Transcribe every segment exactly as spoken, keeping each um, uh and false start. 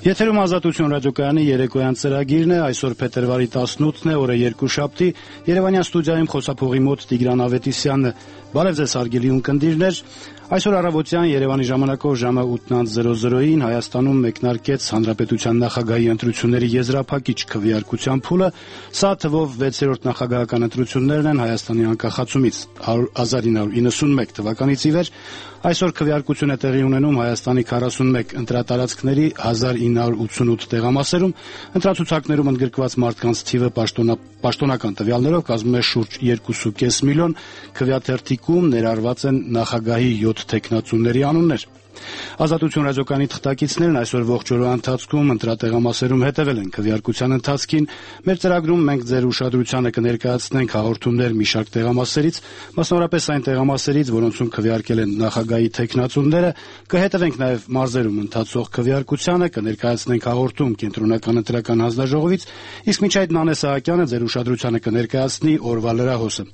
Եթերում Ազատություն ռադիոկայանի երեկոյան ծրագիրն է, այսօր փետրվարի տասնութն է, օրը երկուշաբթի, Երևանյան ստուդիայում խոսափողի մոտ Տիգրան Ավետիսյանն է։ Բարև ձեզ հարգելի ունկնդիրներ։ Այսօր առավոտյան Երևանի ժամանակով ժամը ութ-ին Հայաստանում մեկնարկեց Հանրապետության նախագահի ընտրությունների եզրափակիչ քվեարկության փուլը, սա թվով վեցերորդ նախագահական ընտրություններն են Հայաստանի անկախացումից հազար ինը հարյուր իննսունմեկ թվականից ի վեր։ Այսօր քվեարկություն է տեղի ունենում Հայաստանի քառասունմեկ ընտրատարածքների հազար ինը հարյուր ութսունութ տեղամասերում, ընտրացուցակներում ընդգրկված մարդկանց թիվը պաշտոնական տվյալներով կազմում է շուրջ երկու միլիոն պինդ, քվեաթերթիկում ներառված են նախագահի յոթ թեկնածուների անուններ։ Ազատություն ռադիոկայանի թղթակիցներն այսօր ողջ օրվա ընթացքում ընտրատեղամասերում հետևել են քվեարկության ընթացքին։ Մեր ծրագրում մենք ձեր ուշադրությանը կներկայացնենք հաղորդումներ մի շարք տեղամասերից, մասնավորապես այն տեղամասերից, որոնցում քվեարկել են նախագահի թեկնածուները, կհետևենք նաև մարզերում ընթացող քվեարկությանը, կներկայացնենք հաղորդում կենտրոնական ընտրական հանձնաժողովից, իսկ մինչ այդ Նանե Սահակյանը ձեր ուշադրությանը կներկայացնի օրվա լրահոսը։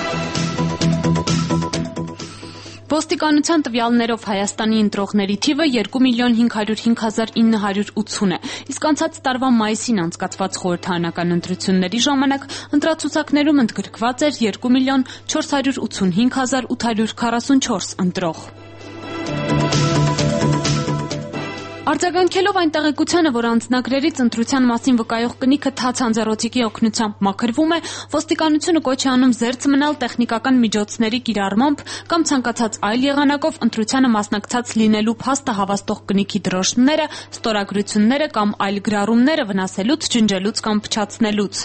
Ոստիկանության տվյալներով Հայաստանի ընտրողների թիվը երկու միլիոն հինգ հարյուր հինգ հազար ինը հարյուր ութսուն է, իսկ անցած տարվա մայիսին անցկացված խորհրդարանական ընտրությունների ժամանակ ընտրացուցակներում ընդգրկված էր երկու միլիոն չորս հարյուր ութսունհինգ հազար ութ հարյուր քառասունչորս ընտրող։ Արձագանքելով այն տեղեկությանը, որ անձնագրերից ընտրության մասին վկայող կնիքը թաց անձեռոցիկի օգնությամբ մաքրվում է, ոստիկանությունը կոչ է անում զերծ մնալ տեխնիկական միջոցների կիրառմամբ կամ ցանկացած այլ եղանակով ընտրությանը մասնակցած լինելու փաստը հավաստող կնիքի դրոշները, ստորագրությունները կամ այլ գրառումները վնասելուց, ջնջելուց կամ փչացնելուց։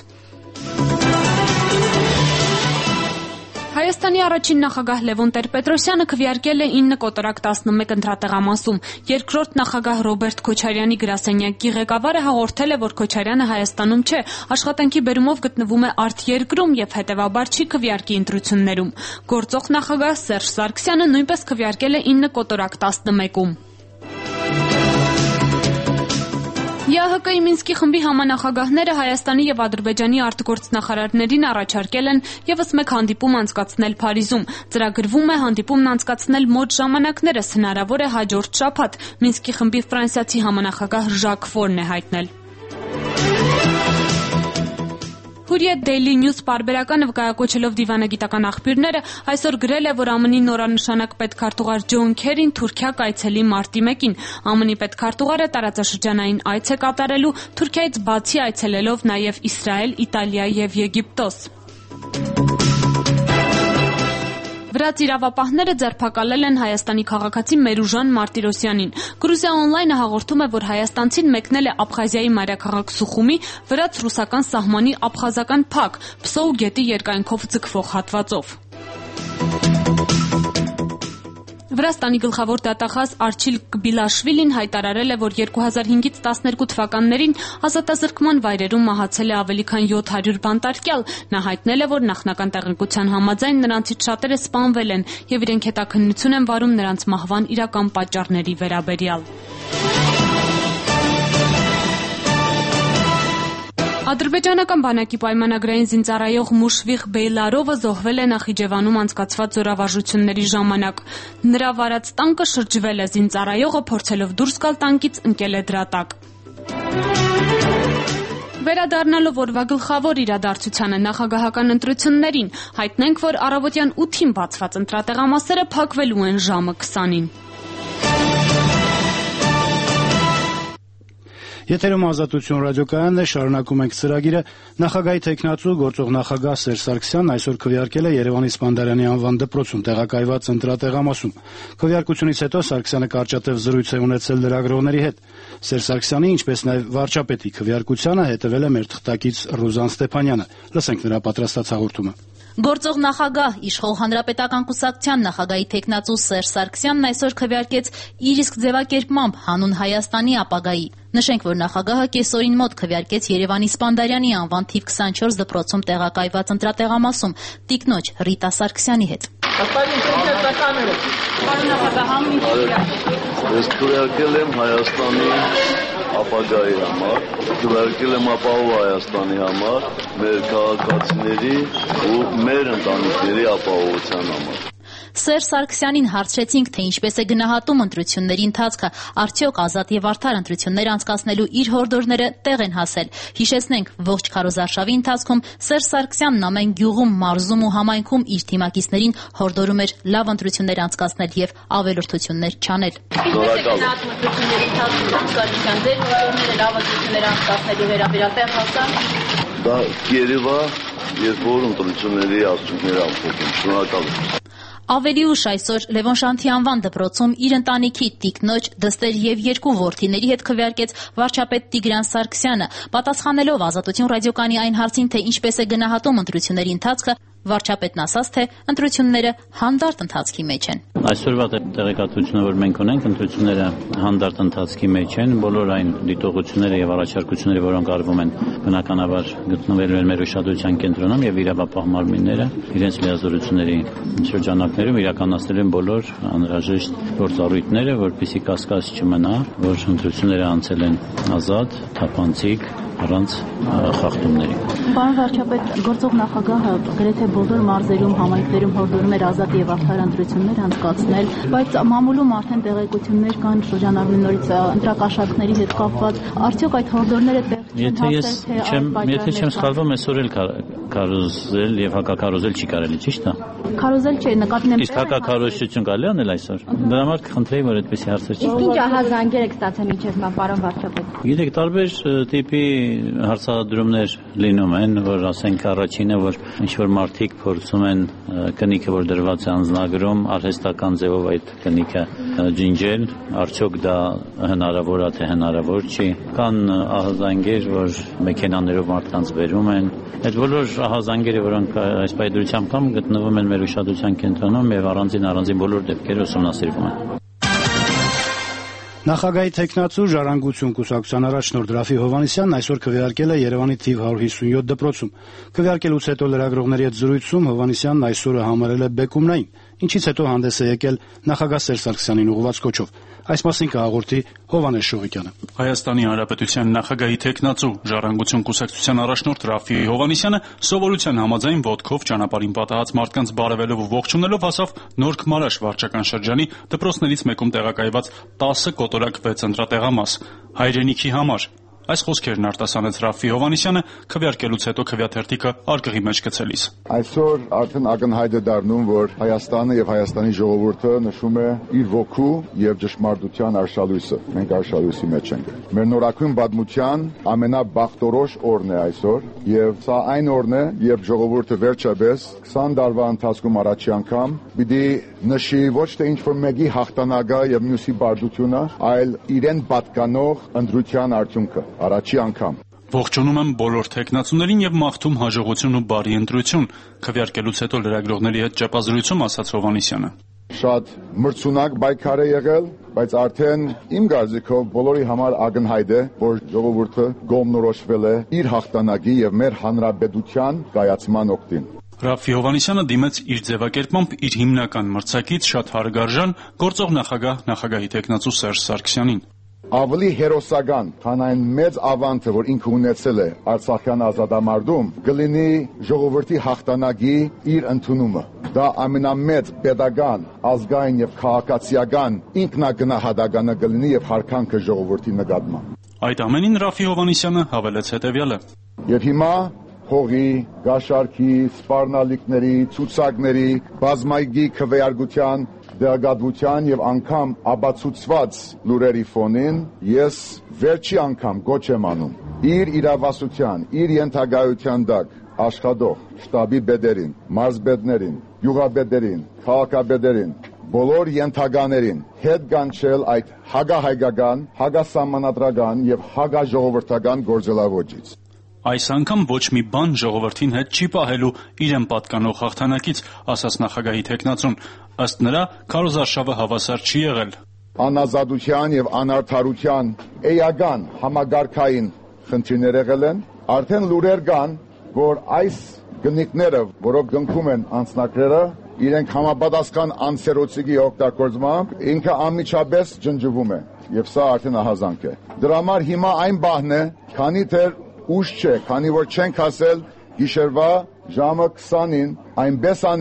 Հայաստանի առաջին նախագահ Լևոն Տեր-Պետրոսյանը քվեարկել է ինը կոտորակ տասնմեկ ընտրատեղամասում։ Երկրորդ նախագահ Ռոբերտ Քոչարյանի գրասենյակի ղեկավարը հաղորդել է, որ Քոչարյանը Հայաստանում չէ, աշխատանքի բերումով գտնվում է արտերկրում եւ հետեւաբար չի քվեարկի ընտրություններում։ Գործող նախագահ Սերժ Սարգսյանը նույնպես քվեարկել է ինը կոտորակ տասնմեկում։ ԵԱՀԿ-ի Մինսկի խմբի համանախագահները Հայաստանի եւ Ադրբեջանի արտգործնախարարներին առաջարկել են եւս մեկ հանդիպում անցկացնել Փարիզում։ Ծրագրվում է հանդիպումն անցկացնել մոտ ժամանակներս, հնարավոր է հաջորդ շաբաթ։ Մինսկի խմբի ֆրանսիացի համանախագահ Ժակ Ֆորն է հայտնել։ Hurriyet Daily News պարբերականը վկայակոչելով դիվանագիտական աղբյուրները այսօր գրել է, որ ԱՄՆ-ի նորանշանակ պետքարտուղար Ջոն Քերին Թուրքիա կայցելի մարտի մեկին։ ԱՄՆ-ի պետքարտուղարը տարածաշրջանային այց է կատարելու, Թուրքիայից բացի այցելելով նաև Իսրայել, Իտալիա եւ Եգիպտոս։ Վրաց իրավապահները ձերբակալել են Հայաստանի քաղաքացի Մերուժան Մարտիրոսյանին։ Գրուզիա օնլայնը հաղորդում է, որ հայաստանցին մեկնել է Աբխազիայի մայրաքաղաք Սուխումի վրաց-ռուսական սահմանի աբխազական փակ, Պսոու գետի երկայնքով ձգվող հատվածով։ Վրաստանի գլխավոր դատախազ Արչիլ Կբիլաշվիլին հայտարարել է, որ երկու հազար հինգից տասներկու թվականներին ազատազրկման վայրերում մահացել է ավելի քան յոթ հարյուր բանտարկյալ։ Նա հայտնել է, որ նախնական տեղեկության համաձայն նրանցից շատերը սպանվել են եւ իրենք հետաքննություն են վարում նրանց մահվան իրական պատճառների վերաբերյալ։ Ադրբեջանական բանակի պայմանագրային զինծառայող Մուշվիղ Բեյլարովը զոհվել է Նախիջևանում անցկացված զորավարժությունների ժամանակ։ Նրա վարած տանկը շրջվել է, զինծառայողը փորձելով դուրս գալ տանկից ընկել է դրա տակ։ Վերադառնալով օրվա գլխավոր իրադարձությանը նախագահական ընտրություններին, հայտնենք, որ առավոտյան ութին բացված ընտրատեղամասերը փակվելու են ժամը քսանին։ Եթերում Ազատություն ռադիոկայանն է, շարունակում ենք ծրագիրը։ Նախագահի թեկնածու գործող նախագահ Սերժ Սարգսյանն այսօր քվեարկել է Երևանի Սպանդարյանի անվան դպրոցում տեղակայված ընտրատեղամասում։ Քվեարկությունից հետո Սարգսյանը կարճատև զրույց է ունեցել լրագրողների հետ։ Սերժ Սարգսյանի, ինչպես նաև վարչապետի քվեարկությանը հետևել է մեր թղթակից Ռուզան Ստեփանյանը։ Լսենք նրա պատրաստած հաղորդումը։ Գործող նախագահ Իշխող Հանրապետական կուսակցության նախագահի թեկնածու Սերժ Սարգսյանն այսօր քվեարկեց իր իսկ ձևակերպմամբ հանուն Հայաստանի ապագայի։ Նշենք, որ նախագահը կեսօրին մոտ քվեարկեց Երևանի Սպանդարյանի անվան թիվ քսանչորս դպրոցում տեղակայված ընտրատեղամասում տիկնոջ Ռիտա Սարգսյանի հետ։ Ես քվեարկել եմ Հայաստանի ապագայի համար, քվեարկել եմ ապահով Հայաստանի համար, մեր քաղաքացիների ու մեր ընտանիքների ապահովության համար։ Սերժ Սարգսյանին հարցրեցինք, թե ինչպես է գնահատում ընտրությունների ընթացքը, արդյոք ազատ եւ արդար ընտրություններ անցկացնելու իր հորդորները տեղ են հասել։ Հիշեցնենք, ողջ քարոզարշավի ընթացքում Սերժ Սարգսյանն ամեն գյուղում, մարզում ու համայնքում իր թիմակիցներին հորդորում էր լավ ընտրություններ անցկացնել եւ ավելորդություններ չանել։ Դա Երևա եւ որ ընտրությունների արդյունքները ամփոփում։ Շնորհակալ եմ։ Ավելի ուշ այսօր Լևոն Շանթի անվան դպրոցում իր ընտանիքի տիկնոջ, դստեր եւ երկու որդիների հետ քվեարկեց վարչապետ Տիգրան Սարգսյանը, պատասխանելով Ազատություն ռադիոկայանի այն հարցին, թե ինչպես է գնահատում ընտրությունների ընթացքը, վարչապետն ասաց, թե ընտրությունները հանդարտ ընթացքի մեջ են։ Այսօրվա տեղեկատվությունը, որ մենք ունենք, ընտրությունները հանդարտ ընթացքի մեջ են, բոլոր այն դիտողությունները եւ առաջարկությունները, որոնք արվում են, բնականաբար գտնվելու են մեր ուշադրության կենտրոնում եւ իրավապահ մարմինները իրենց լիազորությունների շրջանակներում իրականացնելու են բոլոր անհրաժեշտ գործառույթները, որպեսզի կասկած չմնա, որ ընտրությունները անցել են ազատ, թափանցիկ, առանց խախտումների։ Պարոն վարչապետ, գործող նախագահը գրեթե բոլոր մարզերում, համայնքներում հորդորում էր ազատ եւ արդար ընտրություններ անցկացնել, բայց մամուլում արդեն տեղեկություններ կան շրջանառվելու նորից ընտրակաշառքների հետ կապված, արդյոք այդ հորդորները տեղ չեն հասել, թե եթե չեմ սխալվում, այսօր էլ քարոզել եւ հակակարոզել չի կարելի, ճիշտ է։ Քարոզել չէ, նկատի ունեմ։ Իսկ հակակարոզություն կարելի անել այսօր։ Դրա համար կխնդրեի, որ այդպեսի հարցեր չի։ Ինչ ահազանգեր եք ստացել մինչև հիմա, պարոն վարչապետ։ Գիտեք, տարբեր տիպի հարցադրումներ լինում են, որ ասենք առաջինը, որ ինչ-որ մարդիկ փորձում են կնիքը, որ դրված է անձնագրում, արհեստական ձևով այդ կնիքը ջինջել, արդյոք դա հնարավոր է, թե հնարավոր չի։ Կան ահազանգեր, որ մեքենաներով մարդկանց բերում են։ Այդ բոլոր ահազանգերը, որոնք այս պայծրությամբ կան, գտնվում են մեր ուշադրության կենտրոնում եւ առանձին առանձին բոլոր դեպքերը ուսումնասիրվում են։ Նախագահի տեխնացու ժառանգություն կուսակցության առաջնորդ Ռաֆի Հովհաննիսյանն այսօր քվեարկել է Երևանի թիվ հարյուր հիսունյոթ դպրոցում։ Քվեարկելուց հետո լրագրողների հետ զրույցում Հովհաննիսյանն այսօրը համարել է բեկումնային, ինչից հետո հանդես է եկել նախագահ Սերժ Սարգսյանին ուղղված կոչով։ Այս մասին կհաղորդի Հովհաննես Շուղիկյանը։ Հայաստանի Հանրապետության նախագահի տեխնացու ժառանգություն կուսակցության առաջնորդ Ռաֆի Հովհաննիսյանը սովորության համաձայն ոտքով ճանապարհին պատահած մարդկանց բարևելով ու ողջունելով հասավ Նորք Մարաշ վարչական շրջանի դպրոցներից մեկում տեղակայված տասը կոտորակ վեց ընտրատեղամաս հայրենիքի համար։ Այս խոսքերն արտասանեց Ռաֆի Հովհաննիսյանը քվեարկելուց հետո քվեաթերթիկը արկղի մեջ գցելիս։ Այսօր արդեն ակնհայտ է դառնում, որ Հայաստանը եւ Հայաստանի ժողովուրդը նշում է իր ոգու եւ ճշմարտության արշալույսը։ Մենք արշալույսի մեջ ենք։ Մեր նորակույն պատմության ամենաբախտորոշ օրն է այսօր եւ սա այն օրն է, երբ ժողովուրդը վերջապես քսան տարվա ընթացքում առաջի անգամ պիտի նշի ոչ թե ինչ-որ մեկի հաղթանակը եւ մյուսի բարդությունը, այլ իրեն պատկանող ընտրության արդյունքը։ Առաջի անգամ։ Ողջունում եմ բոլոր տեխնացուներին եւ մաղթում հաջողություն ու բարի ընտրություն, քվեարկելուց հետո լրագրողների հետ ճեպազրույցում ասաց Հովհաննիսյանը։ Շատ մրցունակ պայքար է եղել, բայց արդեն իմ կարծիքով բոլորի համար ակնհայտ է, որ ժողովուրդը գոմնորոշվել է իր հաղթանակի եւ մեր հանրապետության կայացման օգտին։ Ռաֆի Հովհաննիսյանը դիմեց իր ձևակերպմամբ իր հիմնական մրցակից շատ հարգարժան գործող նախագահ նախագահի տեխնացու Սերժ Սարգսյանին։ Ավելի հերոսական, քան այն մեծ ավանտը, որ ինքը ունեցել է Արցախյան ազատամարտում, կլինի ժողովրդի հաղթանակի իր ընդունումը։ Դա ամենամեծ պետական, ազգային եւ քաղաքացիական ինքնագնահատականը կլինի եւ հարկանքը ժողովրդի նկատմամբ։ Այդ ամենին Ռաֆի Հովհաննիսյանը հավելեց հետեւյալը. Եվ հիմա փողի, գաշարքի, սպառնալիքների, ցուցակների, բազմայգի քվեարկության դեղագատվության եւ անգամ ապացուցված լուրերի ֆոնին ես վերջի անգամ գոչ եմ անում իր իրավասության, իր ենթագայության տակ աշխատող շտաբի բեդերին, մարզբեդներին, յուղաբեդերին, քաղաքաբեդերին, բոլոր ենթագաներին հետ կանչել այդ հագահայկական, հագասահմանադրական եւ հագաժողովրդական գործելավոճից։ Այս անգամ ոչ մի բան ժողովրդին հետ չի պահելու իրեն պատկանող հաղթանակից, ասաց նախագահի տեխնացուն։ Ըստ նրա, քարոզարշավը հավասար չի եղել։ Անազատության եւ անարդարության էական համագարկային խնդիրներ եղել են, արդեն լուրեր կան, որ այս գնիկները, որոնք գնքում են անձնակրերը, իրենք համապատասխան անսերոցիկի օգտագործմամբ ինքը անմիջապես ջնջվում է, եւ սա արդեն ահազանգ է։ Դրա համար հիմա այն բահն է, քանի դեռ ուշ չէ, քանի որ չենք հասել գիշերվա ժամը քսանին այնպես անել,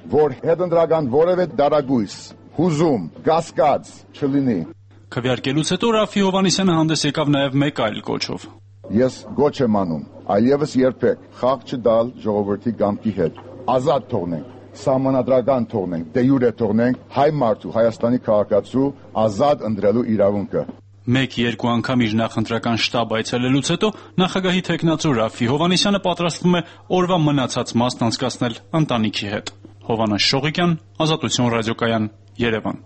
որ հետընտրական որևէ դարագույս, հուզում, կասկած չլինի։ Քվեարկելուց հետո Ռաֆի Հովհաննիսյանը հանդես եկավ նաև մեկ այլ կոչով։ Ես գոչ եմ անում, այլևս երբեք խաղ չտալ ժողովրդի կամքի հետ։ Ազատ թողնենք, սահմանադրական թողնենք, դե յուրե թողնենք հայ մարդու, Հայաստանի քաղաքացու ազատ ընտրելու իրավունքը։ Մեկ-երկու անգամ իր նախընտրական շտաբ այցելելուց հետո նախագահի թեկնածու Ռաֆի Հովհաննիսյանը պատրաստվում է օրվա մնացած մասն անցկացնել ընտանիքի հետ։ Հովհաննես Շողիկյան, Ազատություն ռադիոկայան, Երևան։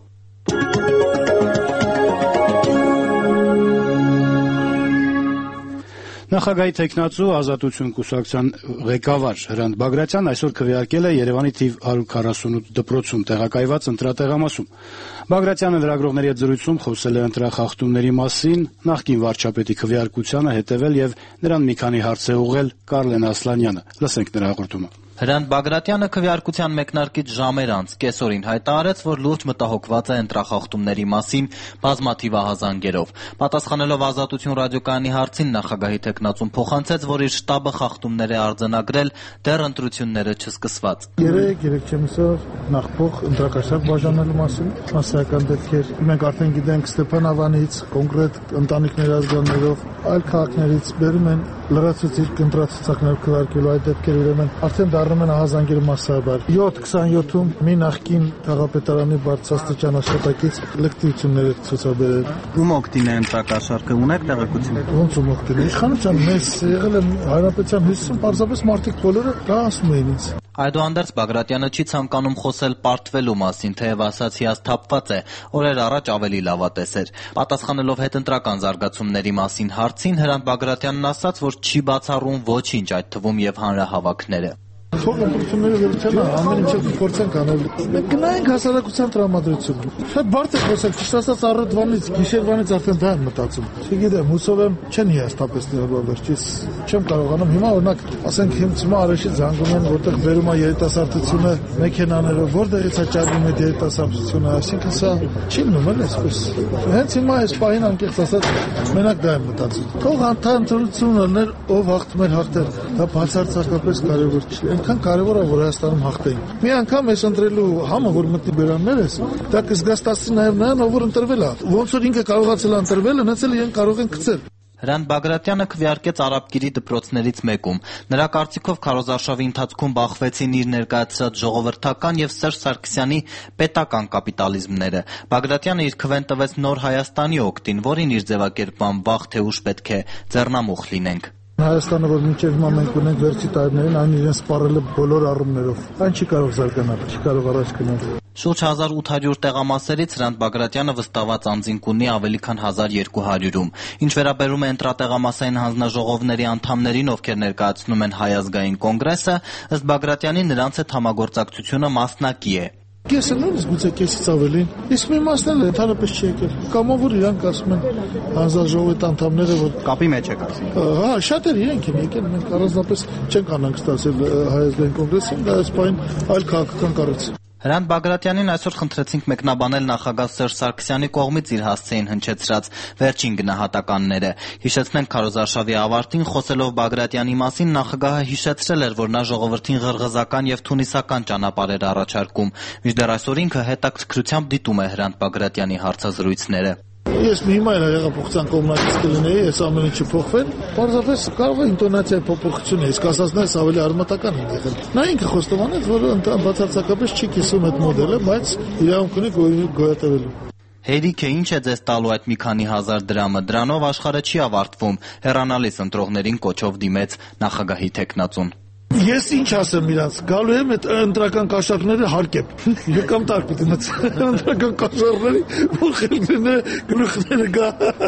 Նախագահի թեկնածու Ազատություն կուսակցության ղեկավար Հրանտ Բագրատյանն այսօր քվեարկել է Երևանի թիվ հարյուր քառասունութ դպրոցում տեղակայված ընտրատեղամասում։ Բագրատյանը լրագրողների հետ զրույցում խոսել է ընտրախախտումների մասին, նախկին վարչապետի քվեարկությանը հետևել եւ նրան մի քանի հարց է ուղղել Կարլեն Ասլանյանը։ Լսենք նրա հաղորդումը։ Հրանտ Բագրատյանը քվեարկության մեկնարկից ժամեր անց կեսօրին հայտարարեց, որ լուրջ մտահոգված է ընտրախախտումների մասին բազմաթիվ ահազանգերով։ Պատասխանելով Ազատություն ռադիոկայանի հարցին նախագահի թեկնածուն փոխանցեց, որ իր շտաբը խախտումներ է արձանագրել դեռ ընտրությունները չսկսված։ Երեք երեք չեմիսով նախփոխ ընտրակաշառք բաժանելու մասին մասսայական դեպքեր մենք արդեն գիտենք Ստեփանավանից, կոնկրետ ընտանիքների ազգաններով, այլ քաղաքներից բերում են լրացուցիչ կընտրացուցակներ քվեարկելու այդ դեպքերը իրեն արդեն դառնում են ահազանգերի մասսայաբար։ յոթ քսանյոթում մի նախկին քաղաքապետարանի բարձրաստիճան աշխատակից լկտիություններ ցուցաբերել։ Ում օգտին է ընտրակաշառքը ունեք տեղեկություն։ Ոնց ում օգտին է։ Իշխանության մեծ եղել է Հանրապետության հյուսիսում պարզապես մարդիկ բոլորը դա ասում էին ինձ։ Այդուհանդերձ Բագրատյանը չի ցանկանում խոսել պարտվելու մասին, թեև ասաց հիասթափված է, օրեր առաջ ավելի լավատես էր։ Պատասխանելով հետընտրական զարգացումների մասին հարցին Հրանտ Բագրատյանն ասաց, որ չի բացառում ոչինչ, այդ թվում եւ հանրահավաքները։ Թող ընտրությունները վերջանա, ամեն ինչ փորձենք անել։ Մենք գնայինք հասարակության տրամադրություն։ Շատ բարդ է խոսել, ճիշտ ասած առավոտվանից, գիշերվանից արդեն դա եմ մտածում։ Չգիտեմ, հուսով եմ չեն հիասթափեցնել վերջից։ Չեմ կարողանում հիմա օրինակ, ասենք հիմա Արեշից զանգում են, որտեղ վերում է երիտասարդությունը մեքենաներով, որտեղից է ճարվում այդ երիտասարդությունը, այսինքն սա չի մնում էլ այսպես։ Հենց հիմա այս պահին անկեղծ ասած մենակ դա եմ մտածում։ Թող ընտրություն լիներ, ով հաղթում էր հաղթեր, դա բացարձակապես կարևոր չէ։ Այնքան կարևոր է, որ Հայաստանում հաղթեին։ Մի անգամ այս ընտրելու համը, որ մտնի բերաններ ես, դա կզգաստացնի նաև նրան, ով որ ընտրվել է։ Ոնց որ ինքը կարողացել է ընտրվել, հենց էլ իրեն կարող են գցել։ Հրանտ Բագրատյանը քվեարկեց Արաբկիրի դպրոցներից մեկում։ Նրա կարծիքով քարոզարշավի ընթացքում բախվեցին իր ներկայացրած ժողովրդական եւ Սերժ Սարգսյանի պետական կապիտալիզմները։ Բագրատյանը իր քվեն տվեց Նոր Հայաստանի օգտին, որին իր ձևակերպման վաղ թե ուշ պետք է ձեռնամուխ լինենք։ Հայաստանը, որ մինչև հիմա մենք ունենք վերջի տարիներին, այն իրեն սպառել է բոլոր առումներով։ Այն չի կարող զարգանալ, չի կարող առաջ գնալ։ Շուրջ հազար ութ հարյուր տեղամասերից Հրանտ Բագրատյանը վստահված անձինք ունի ավելի քան հազար երկու հարյուրում։ Ինչ վերաբերում է ընտրատեղամասային հանձնաժողովների անդամներին, ովքեր ներկայացնում են Հայ ազգային կոնգրեսը, ըստ Բագրատյանի նրանց հետ համագործակցությունը մասնակի է։ Կեսը նույնիսկ գուցե կեսից ավելին, իսկ մի մասն էլ ընդհանրապես չի եկել։ Կամ որ իրանք ասում են հանձնաժողովի անդամները, որ կապի մեջ եք ասում։ Հա, շատեր իրենք են եկել, մենք առանձնապես չենք անհանգ ստացել Հայ ազգային կոնգրեսին, դա այս պահին այլ քաղաքական կառույց։ Հրանտ Բագրատյանին այսօր խնդրեցինք մեկնաբանել նախագահ Սերժ Սարգսյանի կողմից իր հասցեին հնչեցրած վերջին գնահատականները։ Հիշեցնենք քարոզարշավի ավարտին խոսելով Բագրատյանի մասին նախագահը հիշեցրել էր, որ նա ժողովրդին ղրղզական եւ թունիսական ճանապարհ էր առաջարկում։ Մինչդեռ այսօր ինքը հետաքրքրությամբ դիտում է Հրանտ Բագրատյանի հարցազրույցները։ Ես մի հիմա հեղափոխության կողմնակից կլինեի, այս ամեն ինչը փոխվել, պարզապես կարող է ինտոնացիայի փոփոխություն է, իսկ ասածներս ավելի արմատական են եղել։ Նա ինքը խոստովանեց, որ բացարձակապես չի կիսում այդ մոդելը, բայց իրավունք ունի գոյատևելու։ Հերիք է, ինչ է ձեզ տալու այդ մի քանի հազար դրամը, դրանով աշխարհը չի ավարտվում, հեռանալիս ընտրողներին կոչով դիմեց նախագահի թեկնածուն։ Ես ինչ ասեմ իրանց, գալու եմ այդ ընտրական կաշառքները հարկեմ։ Եկամ տար պիտի մտցնեմ ընտրական կաշառքների փոխելները գլուխները գա։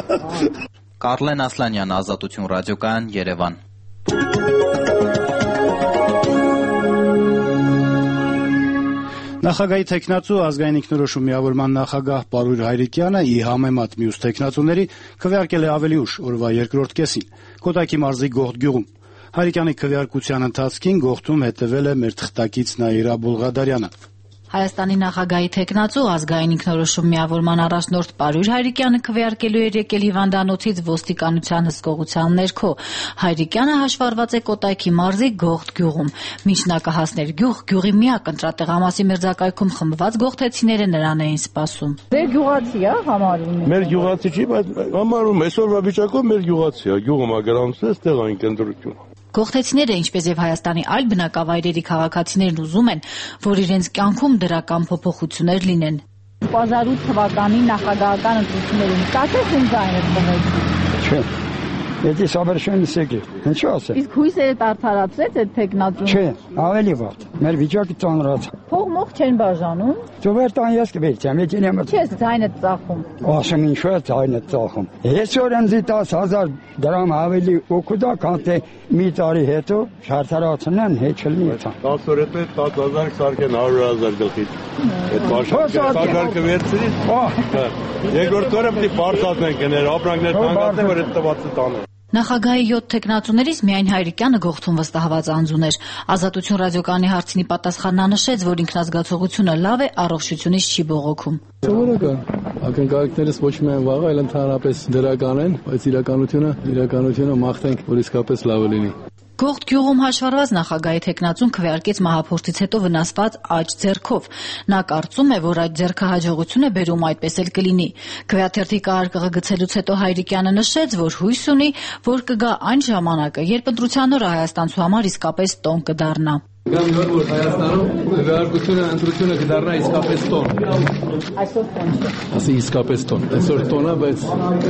Կարլեն Ասլանյան, Ազատություն ռադիոկայան, Երևան։ Նախագահի թեկնածու ազգային ինքնորոշում միավորման նախագահ Պարույր Հայրիկյանը ի համեմատ մյուս թեկնածուների քվեարկել է ավելի ուշ օրվա երկրորդ կեսին Կոտայքի մարզի Գողթ գյուղում։ Հայրիկյանի քվեարկության ընթացքին Գողթում հետևել է մեր թղթակից Նաիրա Բուլղադարյանը։ Հայաստանի նախագահի թեկնածու ազգային ինքնորոշում միավորման առաջնորդ Պարույր Հայրիկյանը քվեարկելու էր եկել հիվանդանոցից ոստիկանության հսկողության ներքո։ Հայրիկյանը հաշվառված է Կոտայքի մարզի Գողթ գյուղում։ Մինչ նա կհասներ գյուղ, գյուղի միակ ընտրատեղամասի մերձակայքում խմբված գողթեցիները նրան էին սպասում։ Ձեր գյուղացի է համարում։ Մեր գյուղացի չի, բայց համարում այսօրվա վիճակով մեր գյուղացի է, գյուղը մագրանցել է, ստեղ այն կենտրություն։ Գողթեցիները, ինչպես եւ Հայաստանի այլ բնակավայրերի քաղաքացիներն ուզում են, որ իրենց կյանքում դրական փոփոխություններ լինեն։ Պազարութ թվականի նախագահական ընտրություններում ստացեք ում ձայնը տվեք։ Չէ։ Եթե սավերշեն սեկի, ինչու ասել։ Իսկ հույսերը տարթարացրեց այդ տեխնատուն։ Չէ, ավելի վատ։ Մեր վիճակը ծանրաց։ Փող մող չեն բաժանում։ Ծովեր տան ես կվերցեմ, եթե նեմը։ Չես ձայնը ծախում։ Ասեմ ինչու է ձայնը ծախում։ Այսօր ինձ դաս հազար դրամ ավելի օգուտա, քան թե մի տարի հետո շարթարացնեն հեչլի էթա։ դաս օր հետո տասը հազար սարքեն հարյուր հազար գլխից։ Այդ բաժան կվերցրի։ Երկրորդ օրը պիտի բարձրացնեն կներ, ապրանքներ թանկացնեն, որ այդ տվածը տանեն։ Նախագահի յոթ թեկնածուներից միայն Հայրիկյանը Գողթում վստահված անձուն էր։ Ազատություն ռադիոկայանի հարցինի պատասխանն նշեց, որ ինքնազգացողությունը լավ է, առողջությունից չի բողոքում։ Սովորական ակնկալիքներս ոչ միայն վաղ, այլ ընդհանրապես դրական են, բայց իրականությունը, իրականությունը մաղթենք, որ իսկապես լավը լինի։ Գողթ գյուղում հաշվառված նախագահի թեկնածուն քվեարկեց մահափորձից հետո վնասված աջ ձեռքով։ Նա կարծում է, որ այդ ձեռքը հաջողություն է բերում, այդպես էլ կլինի։ Քվեաթերթի կարգը գցելուց հետո Հայրիկյանը նշեց, որ հույս ունի, որ կգա այն ժամանակը, երբ ընտրության օրը հայաստանցու համար իսկապես տոն կդառնա։ Կամ որ Հայաստանում քվեարկությունը ընտրությունը կդառնա իսկապես տոն։ Այսօր տոն չէ։ Ասի իսկապես տոն։ Այսօր տոն է, բայց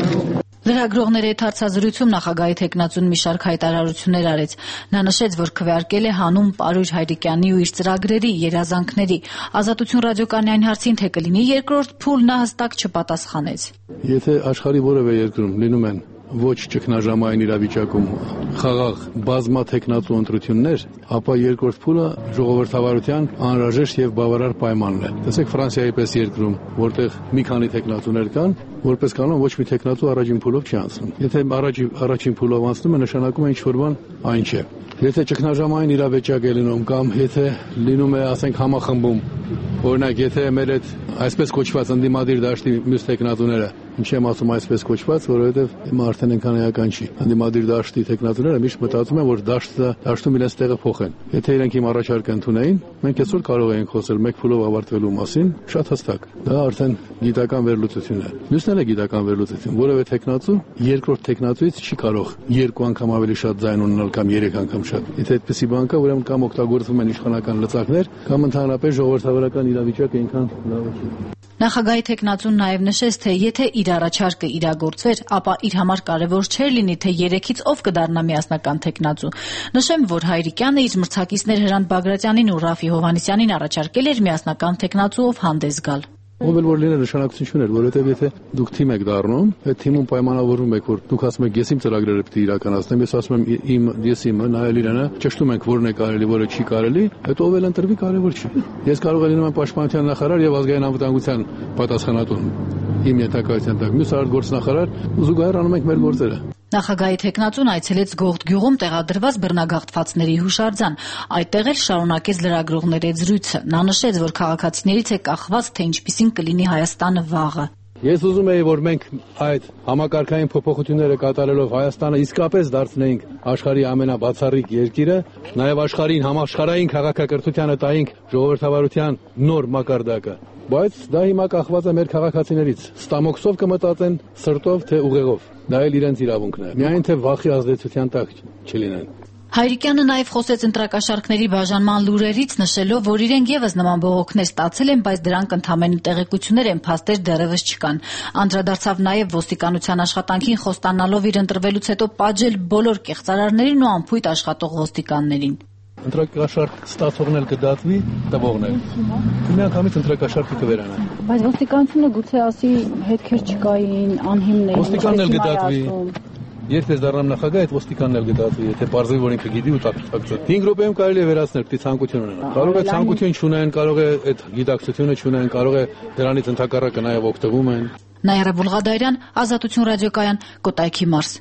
Լրագրողների հետ հարցազրույցում նախագահի թեկնածուն մի շարք հայտարարություններ արեց։ Նա նշեց, որ քվեարկել է հանուն Պարույր Հայրիկյանի ու իր ծրագրերի, երազանքների։ Ազատություն ռադիոկայանի այն հարցին, թե կլինի երկրորդ փուլ, նա հստակ չպատասխանեց։ Եթե աշխարհի որևէ երկրում լինում են ոչ ճգնաժամային իրավիճակում խաղաղ բազմաթեկնածու ընտրություններ, ապա երկրորդ փուլը ժողովրդավարության անհրաժեշտ եւ բավարար պայմանն է։ Տեսեք Ֆրանսիայի պես երկրում, որտեղ մի քանի տեխնատուներ կան, որպես կանոն ոչ մի տեխնատու առաջին փուլով չի անցնում։ Եթե առաջի առաջին փուլով անցնում է, նշանակում է ինչ-որ բան այն չէ։ Եթե ճգնաժամային իրավիճակ է լինում կամ եթե լինում է, ասենք, համախմբում, օրինակ, եթե մեր այդ այսպես կոչված ընդդիմադիր դաշտի մյուս տեխնատուները, ինչ եմ ասում այսպես կոչված, որովհետև հիմա արդեն այնքան էական չի։ Ընդդիմադիր դաշտի տեխնատուները միշտ մտածում են, որ դաշտը դաշտում իրենց տեղը փոխեն։ Եթե իրենք իմ առաջարկը ընդունեին, մենք այսօր կարող էինք խոսել մեկ փուլով ավարտվելու մասին, շատ հստակ։ Դա արդեն գիտական վերլուծություն է։ Մյուսն էլ է գիտական վերլուծություն, որովհետև տեխնատու երկրորդ տեխնատուից չի կարող երկու անգամ ավելի շատ ձայն ունենալ կամ երեք անգամ շատ։ Եթե այդպեսի բան կա, ուրեմն կամ օգտագործվում են իշխանական լծակներ, կամ ընդհանրապես ժողովրդավարական իրավիճակը այնքան լավ չի։ Նախագահի թեկնածուն նաև նշեց, թե եթե իր առաջարկը իրագործվեր, ապա իր համար կարևոր չէր լինի, թե երեքից ով կդառնա միասնական թեկնածու։ Նշեմ, որ Հայրիկյանը իր մրցակիցներ Հրանտ Բագրատյանին ու Ռաֆի Հովհաննիսյանին առաջարկել էր միասնական թեկնածուով հանդես գալ։ Ով էլ որ լինել նշանակություն չուներ, որովհետև եթե դուք թիմ եք դառնում, այդ թիմում պայմանավորվում եք, որ դուք ասում եք ես իմ ծրագրերը պետք է իրականացնեմ, ես ասում եմ իմ ես իմը, նայել իրանը, ճշտում ենք որն է կարելի, որը չի կարելի, այդ ով էլ ընտրվի կարևոր չի։ Ես կարող եմ լինել պաշտպանության նախարար եւ ազգային անվտանգության պատասխանատուն իմ ենթակայության տակ, մյուս արտգործնախարար, ու զուգահեռ անում ենք մեր գործերը։ Նախագահի թեկնածուն այցելեց Գողթ գյուղում տեղադրված բռնագաղթվածների հուշարձան։ Այդտեղ էլ շարունակեց լրագրողների հետ զրույցը։ Նա նշեց, որ քաղաքացիներից է կախված, թե ինչպիսին կլինի Հայաստանը վաղը։ Ես ուզում եի, որ մենք այդ համակարգային փոփոխությունները կատարելով Հայաստանը իսկապես դարձնեինք աշխարհի ամենաբացառիկ երկիրը, նաև աշխարհին համաշխարհային քաղաքակրթությանը տայինք ժողովրդավարության նոր մակարդակը։ Բայց դա հիմա կախված է մեր քաղաքացիներից։ Ստամոքսով կմտածեն, սրտով թե ուղեղով։ Դա էլ իրենց իրավունքն է։ Միայն թե վախի ազդեցության տակ չլինեն։ Հայրիկյանը նաև խոսեց ընտրակաշառքների բաժանման լուրերից, նշելով, որ իրենք եւս նման բողոքներ ստացել են, բայց դրանք ընդհանրեն տեղեկություններ են, փաստեր դեռևս չկան։ Անդրադարձավ նաև ոստիկանության աշխատանքին, խոստանալով իր ընտրվելուց հետո պատժել բոլոր կեղծարարներին ու անփույթ աշխատող ոստիկաններին։ Ընտրակաշառք ստացողն էլ կդատվի, տվողն էլ։ Միանգամից ընտրակաշառքը կվերանա։ Բայց ոստիկանությունը գուցե ասի հետքեր չկային, անհիմն էին։ Ոստիկանն էլ կդատվի։ Երբ ես դառնամ նախագահ, այդ ոստիկանն էլ կդատվի, եթե պարզվի, որ ինքը գիտի ու տակցած։ հինգ րոպեում կարելի է վերացնել, պիտի ցանկություն ունենա։ Կարող է ցանկություն չունեն, կարող է այդ գիտակցությունը չունեն, կարող է դրանից ընդհակառակը նաև օգտվում են։ Նաիրա Բուլղադարյան, Ազատություն ռադիոկայան, Կոտայքի մարզ։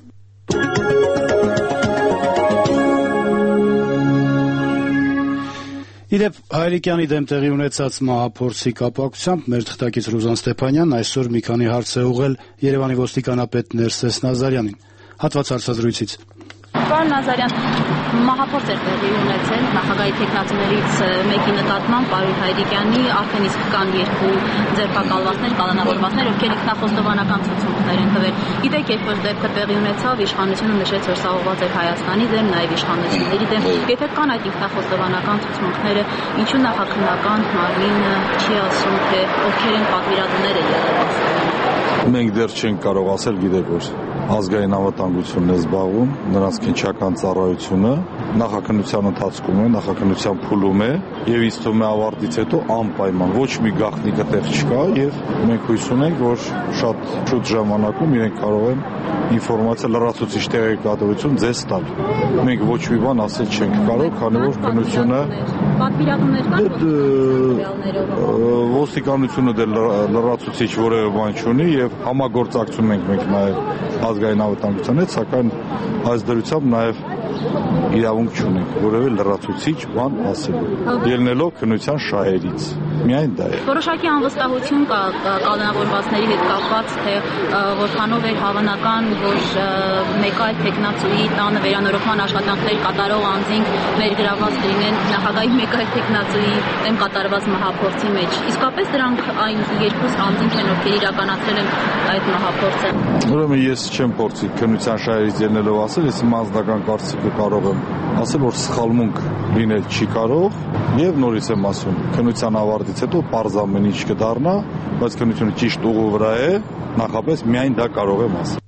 Իդեպ Հայրիկյանի դեմ տեղի ունեցած մահափորձի կապակցությամբ մեր թղթակից Ռուզան Ստեփանյանն այսօր մի քանի հարց է ուղղել Երևանի ոստիկանապետ Ներսես Նազարյանին։ Հատված հարցազրույցից։ Պարոն Նազարյան, մահափորձ էր տեղի ունեցել նախագահի թեկնածուներից մեկի նկատմամբ Պարոն Հայրիկյանի, արդեն իսկ կան երկու ձերբակալվածներ, կալանավորվածներ, ովքեր ինքնախոստովանական ցուցմունքներ են տվել։ Գիտեք, երբ որ դեպքը տեղի ունեցավ, իշխանությունը նշեց, որ սա ուղղված էր Հայաստանի դեմ, նաև իշխանությունների դեմ։ Եթե կան այդ ինքնախոստովանական ցուցմունքները, ինչու նախաքննական մարմինը չի ասում, թե ովքեր են պատվիրատուները եղել։ Մենք դեռ չենք կարող ասել, գիտեք որ ազգային անվտանգությունն է զբաղվում, նրանց քննչական ծառայությունը նախաքննության ընթացքում է, նախաքննության փուլում է եւ ինձ թվում է ավարտից հետո անպայման ոչ մի գաղտնիք տեղ չկա եւ մենք հույս ունենք, որ շատ շուտ ժամանակում իրենք կարող են ինֆորմացիա լրացուցիչ տեղեկատվություն ձեզ տալ։ Մենք ոչ մի բան ասել չենք կարող, քանի որ քննությունը պատվիրատուներ կան ոստիկանությունը դեռ լրացուցիչ որևէ բան չունի եւ համագործակցում ենք մենք նաեւ ազգային անվտանգության հետ, սակայն այս դրությամբ նաեւ իրավունք չունենք որևէ լրացուցիչ բան ասելու։ Ելնելով քննության շահերից։ Միայն դա է։ Որոշակի անվստահություն կա կալանավորվածների հետ կապված, թե որքանով է հավանական, որ մեկ այլ տեխնացուի տանը վերանորոգման աշխատանքներ կատարող անձինք ներգրավված լինեն նախագահի մեկ այլ տեխնացուի դեմ կատարված մահափորձի մեջ։ Իսկապես դրանք այն երկու անձինք են, ովքեր իրականացրել են այդ մահափորձը։ Ուրեմն ես չեմ փորձի քննության շահերից ելնելով ասել, ես իմ անձնական կարծիքը կարող եմ ասել, որ սխալմունք լինել չի կարող եւ նորից եմ ասում, քննության ավարտից հետո պարզ ամեն ինչ կդառնա, բայց քննությունը ճիշտ ուղու վրա է, նախապես միայն դա կարող եմ ասել։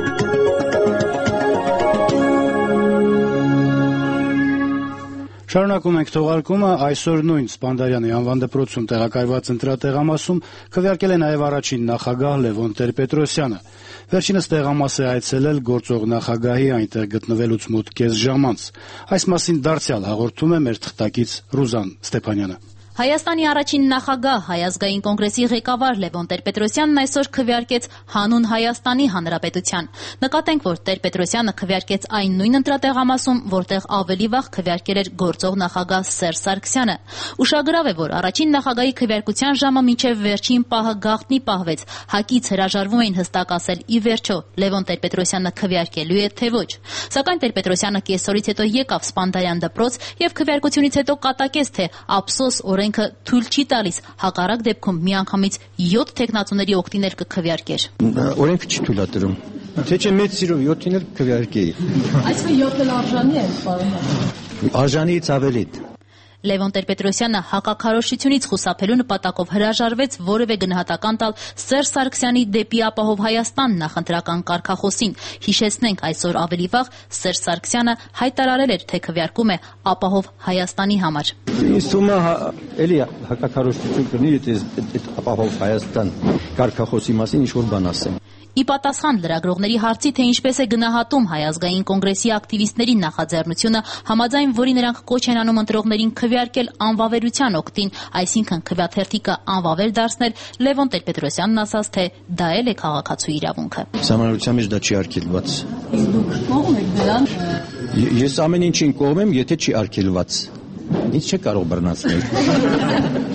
Շարունակում ենք թողարկումը, այսօր նույն Սպանդարյանի անվան դպրոցում տեղակայված ընտրատեղամասում քվեարկել է նաև առաջին նախագահ Լևոն Տեր-Պետրոսյանը։ Վերջինս տեղամաս է այցելել գործող նախագահի այնտեղ գտնվելուց մոտ կես ժամ անց։ Այս մասին դարձյալ հաղորդում է մեր թղթակից Ռուզան Ստեփանյանը։ Հայաստանի առաջին նախագահ Հայ ազգային կոնգրեսի ղեկավար Լևոն Տեր-Պետրոսյանն այսօր քվեարկեց հանուն Հայաստանի Հանրապետության։ Նկատենք, որ Տեր-Պետրոսյանը քվեարկեց այն նույն ընտրատեղամասում, որտեղ ավելի վաղ քվեարկել էր գործող նախագահ Սերժ Սարգսյանը։ Ուշագրավ է, որ առաջին նախագահի քվեարկության ժամը մինչև վերջին պահը գաղտնի պահվեց։ ՀԱԿ-ից հրաժարվում էին հստակ ասել ի վերջո Լևոն Տեր-Պետրոսյանը քվեարկելու է թե ոչ։ Սակայն Տեր-Պետրոսյանը կեսօրից հետո եկավ Սպանդարյան դպրոց եւ քվեարկությունից հետո կատակեց, թե ափսոս օրենքը թույլ չի տալիս, հակառակ դեպքում միանգամից յոթ տեխնացուների օգտիներ կքվեարկեր։ Օրենքը չի թույլատրում։ Թե չէ մեծ սիրով յոթին էլ քվեարկեի։ Այսինքն յոթը արժանի է, պարոն։ Արժանիից ավելի։ Լևոն Տեր-Պետրոսյանը հակաքարոզչությունից խուսափելու նպատակով հրաժարվեց որևէ գնահատական տալ Սերժ Սարգսյանի դեպի ապահով Հայաստան նախընտրական կարգախոսին։ Հիշեցնենք, այսօր ավելի վաղ Սերժ Սարգսյանը հայտարարել էր, թե քվեարկում է ապահով Հայաստանի համար։ Ինձ թվում է էլի հակաքարոզչություն կնի, եթե այդ ապահով Հայաստան կարգախոսի մասին ինչ-որ բան ասեմ։ Ի պատասխան լրագրողների հարցի, թե ինչպես է գնահատում Հայ ազգային կոնգրեսի ակտիվիստների նախաձեռնությունը, համաձայն որի նրանք կոչ են անում ընտրողներին քվեարկել անվավերության օգտին, այսինքն քվեաթերթիկը անվավեր դարձնել, Լևոն Տեր-Պետրոսյանն ասաց, թե դա էլ է քաղաքացու իրավունքը։ Սահմանադրության մեջ դա չի արգելված։ Իսկ դուք կողմ եք դրան։ Ես ամեն ինչին կողմ եմ, եթե չի արգելված։ Ինչ չէ կարող բռնացնել։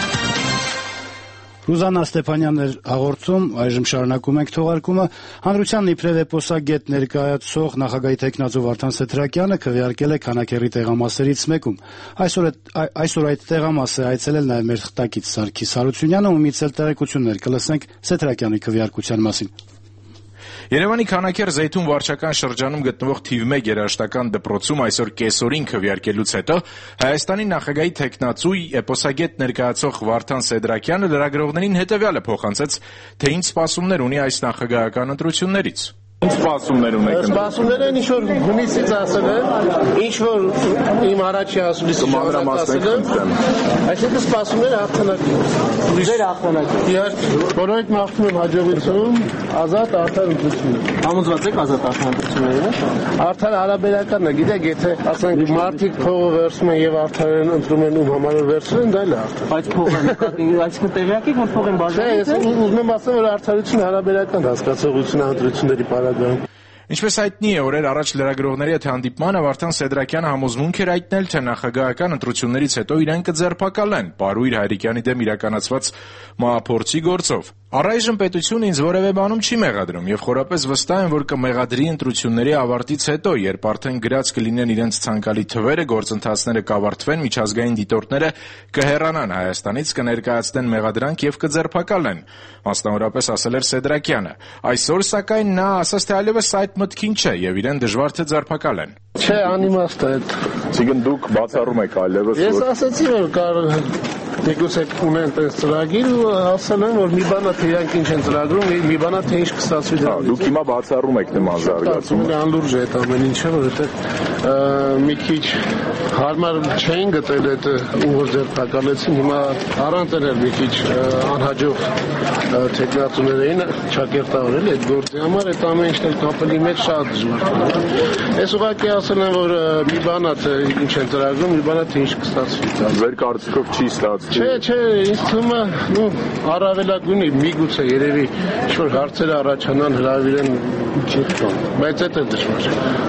Ռուզանա Ստեփանյանն էր հաղորդում, այժմ շարունակում ենք թողարկումը։ Հանրության իբրև էպոսագետ ներկայացող նախագահի տեխնացու Վարդան Սեթրակյանը քվեարկել է քանաքեռի տեղամասերից մեկում։ Այսօր այսօր այդ տեղամասը այցելել նաև մեր թղթակից Սարգիս Հարությունյանը, ումից էլ տեղեկություններ կլսենք Սեթրակյանի քվեարկության մասին։ Երևանի Քանաքեռ Զեյթուն վարչական շրջանում գտնվող թիվ մեկ երաժշտական դպրոցում այսօր կեսօրին քվեարկելուց հետո Հայաստանի նախագահի տեխնացու էպոսագետ ներկայացող Վարդան Սեդրակյանը լրագրողներին հետևյալը փոխանցեց, թե ինչ սպասումներ ունի այս նախագահական ընտրություններից։ Ինչ սպասումներ ունեք։ Սպասումները ինչ որ հունիսից ասել են, ինչ որ իմ առաջի ասուլիսի ասել են, այսինքն սպասումները հաղթանակի։ Ձեր հաղթանակի։ Իհարկե, բոլորիդ մաղթում եմ հաջողություն, ազատ արդար ընտրություններ։ Համոզված եք ազատ արդար ընտրությունները։ Արդար հարաբերականն է, գիտեք, եթե ասենք մարդիկ փողը վերցնում են եւ արդարեն ընտրում են ում համար վերցրել են, դա էլ է արդար։ Բայց փողը նկատի, այսինքն տեղյակ եք, որ փողեն բաժանվում։ Չէ, ես ուզում եմ ասել, որ արդարությունը հարաբերական հասկացողություն է ընտրությունների Ինչպես հայտնի է, օրեր առաջ լրագրողների հետ հանդիպմանը Վարդան Սեդրակյանը համոզմունք էր հայտնել, թե նախագահական ընտրություններից հետո իրեն կձերբակալեն Պարույր Հայրիկյանի դեմ իրականացված մահափորձի գործով։ Առայժմ պետությունը ինձ որևէ բանում չի մեղադրում եւ խորապես վստահ եմ, որ կմեղադրի ընտրությունների ավարտից հետո, երբ արդեն գրած կլինեն իրենց ցանկալի թվերը, գործընթացները կավարտվեն, միջազգային դիտորդները կհեռանան Հայաստանից, կներկայացնեն մեղադրանք եւ կձերբակալեն, մասնավորապես ասել էր Սեդրակյանը։ Այսօր սակայն նա ասաց, թե այլևս այդ մտքին չէ եւ իրեն դժվար թե ձերբակալեն։ Չէ, անիմաստ է այդ։ Այսինքն դուք բացառում եք այլևս։ Ես ասացի, որ կարող Դեկուսը ունեն տես ծրագիր ու ասել են, որ մի բանա թե իրանք ինչ են ծրագրում, մի բանա թե ինչ կստացվի դրանից։ Դուք հիմա բացառում եք նման զարգացում։ Անլուրջ է այդ ամեն ինչը, որովհետև մի քիչ հարմար չէին գտել այդ ու որ ձերբակալեցին, հիմա առանց էլ մի քիչ անհաջող տեխնացուներ էին ճակերտավորել այդ գործի համար, այդ ամեն ինչն էլ կապելի մեջ շատ դժվար է։ Ես ուղղակի ասել եմ, որ մի բանա թե ինչ են ծրագրում, մի բանա թե ինչ կստացվի։ Ձեր կարծիքով չի ստացվում։ Չէ, չէ, ինձ թվում է, նու առավելագույնի միգուցե երևի ինչ-որ հարցեր առաջանան հրավիրեն, բայց այդ է դժվար։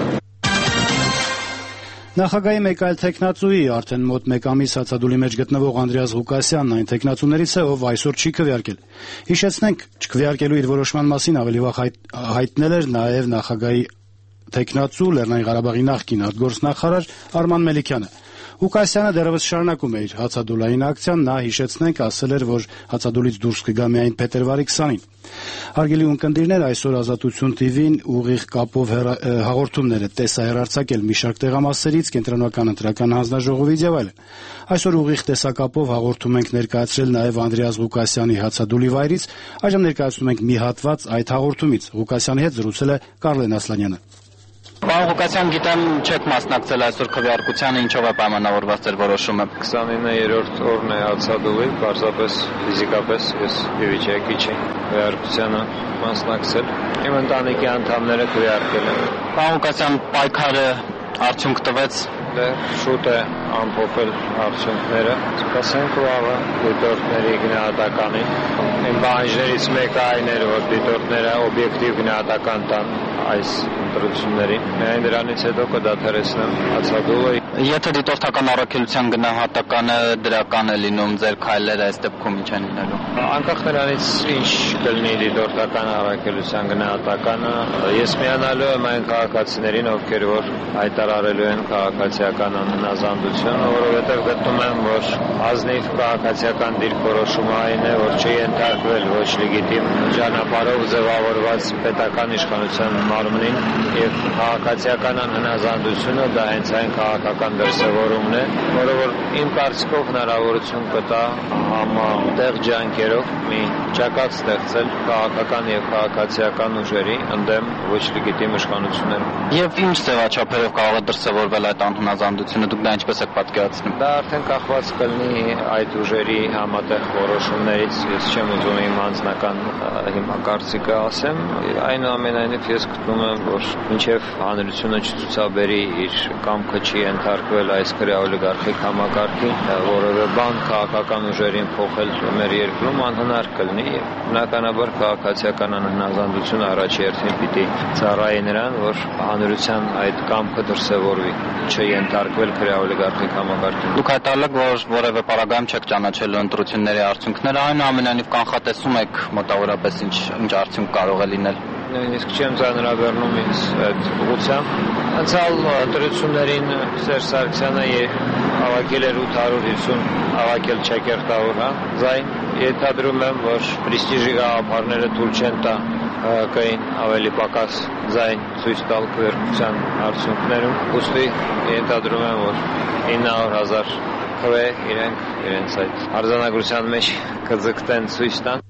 Նախագահի մեկ այլ տեխնացուի արդեն մոտ մեկ ամիս հացադուլի մեջ գտնվող Անդրեաս Ղուկասյանն այն տեխնացուներից է, ով այսօր չի քվեարկել։ Հիշեցնենք, չքվեարկելու իր որոշման մասին ավելի վաղ հայտնել էր նաև նախագահի տեխնացու Լեռնային Ղարաբաղի նախկին արտգործնախարար Արման Մելիքյանը։ Ղուկասյանը դեռևս շարունակում է իր հացադուլային ակցիան, նա հիշեցնենք ասել էր, որ հացադուլից դուրս կգա միայն փետրվարի քսանին։ Հարգելի ունկնդիրներ, այսօր Ազատություն թիվին ուղիղ կապով հաղորդումներ է տեսահեռարձակել մի շարք տեղամասերից, կենտրոնական ընտրական հանձնաժողովից եւ այլն։ Այսօր ուղիղ տեսակապով հաղորդում ենք ներկայացրել նաև Անդրեաս Ղուկասյանի հացադուլի վայրից, այժմ ներկայացնում ենք մի հատված այդ հաղորդումից։ Ղուկասյանի հետ զրուցել է Կարլեն Ասլանյանը։ Պարոն Ղուկասյան, գիտեմ չեք մասնակցել այսօր քվեարկությանը, ինչով է պայմանավորված ձեր որոշումը։ քսանիններորդ օրն է հացադուլի, պարզապես ֆիզիկապես ես ի վիճակի չի քվեարկությանը մասնակցել։ Իմ ընտանիքի անդամները քվեարկել են։ Պարոն Ղուկասյան, պայքարը արդյունք տվեց։ Դե շուտ է ամփոփել արդյունքները։ Սպասենք վաղը դիտորդների գնահատականին։ Իմ բանջերից մեկը այն էր, որ դիտորդները օբյեկտիվ գնահատական տան այս ընտրություններին։ Միայն դրանից հետո կդադարեցնեմ հացադուլը։ Եթե դիտորդական առաքելության գնահատականը դրական է լինում, ձեր քայլերը այս դեպքում ինչ են լինելու։ Անկախ նրանից ինչ կլինի դիտորդական առաքելության գնահատականը, ես միանալու եմ այն քաղաքացիներին, ովքեր որ հայտարարելու են քաղաքացիական անհնազանդություն, որովհետև գտնում եմ, որ ազնիվ քաղաքացիական դիրքորոշումը այն է, որ չի ենթարկվել ոչ լեգիտիմ ճանապարհով ձևավորված պետական իշխանության մարմնին եւ քաղաքացիական անհնազանդությունը դա հենց այն քաղաքական դրսևորումն է, որը որ իմ կարծիքով հնարավորություն կտա համատեղ ջանքերով մի ճակատ ստեղծել քաղաքական եւ քաղաքացիական ուժերի ընդդեմ ոչ լեգիտիմ իշխանությունների։ Եվ ինչ ձևաչափերով կարող է դրսևորվել այդ անհնազանդությունը, դուք դա ինչպես եք պատկերացնում։ Դա արդեն կախված կլինի այդ ուժերի համատեղ որոշումներից, ես չեմ ուզում իմ անձնական հիմա կարծիքը ասեմ, այնուամենայնիվ ես գտնում եմ, որ մինչև հանրությունը չցուցաբերի իր կամքը չի ենթարկվել այս քրեօլիգարխիկ համակարգին, որևէ բան քաղաքական ուժերին փոխել մեր երկրում անհնար կլինի եւ բնականաբար քաղաքացիական անհնազանդությունը առաջերտին պիտի ծառայի նրան, որ հանրության այդ կամքը դրսևորվի, չենթարկվել քրեօլիգարխիկ համակարգին։ Դուք հայտարարել եք, որ որևէ պարագայում չեք ճանաչել ընտրությունների արդյունքները, այնուամենայնիվ կանխատեսում եք մոտավորապես ինչ ինչ արդյունք կարող է լինել։ Նույնիսկ չեմ ծանրաբեռնում ինձ այդ ուղղությամբ։ Անցյալ ընտրություններին Սերժ Սարգսյանը հավաքել էր ութ հարյուր հիսուն հավաքել ճակերտավոր, հա, ձայն ենթադրում եմ, որ պրեստիժի գաղափարները թույլ չեն տա ՀՀԿ-ին ավելի պակաս ձայն ցույց տալ քվեարկության արդյունքներում։ Ուստի ենթադրում եմ, որ ինը հարյուր հազար քվե իրենք իրենց այդ արձանագրության մեջ կձգտեն ցույց տան։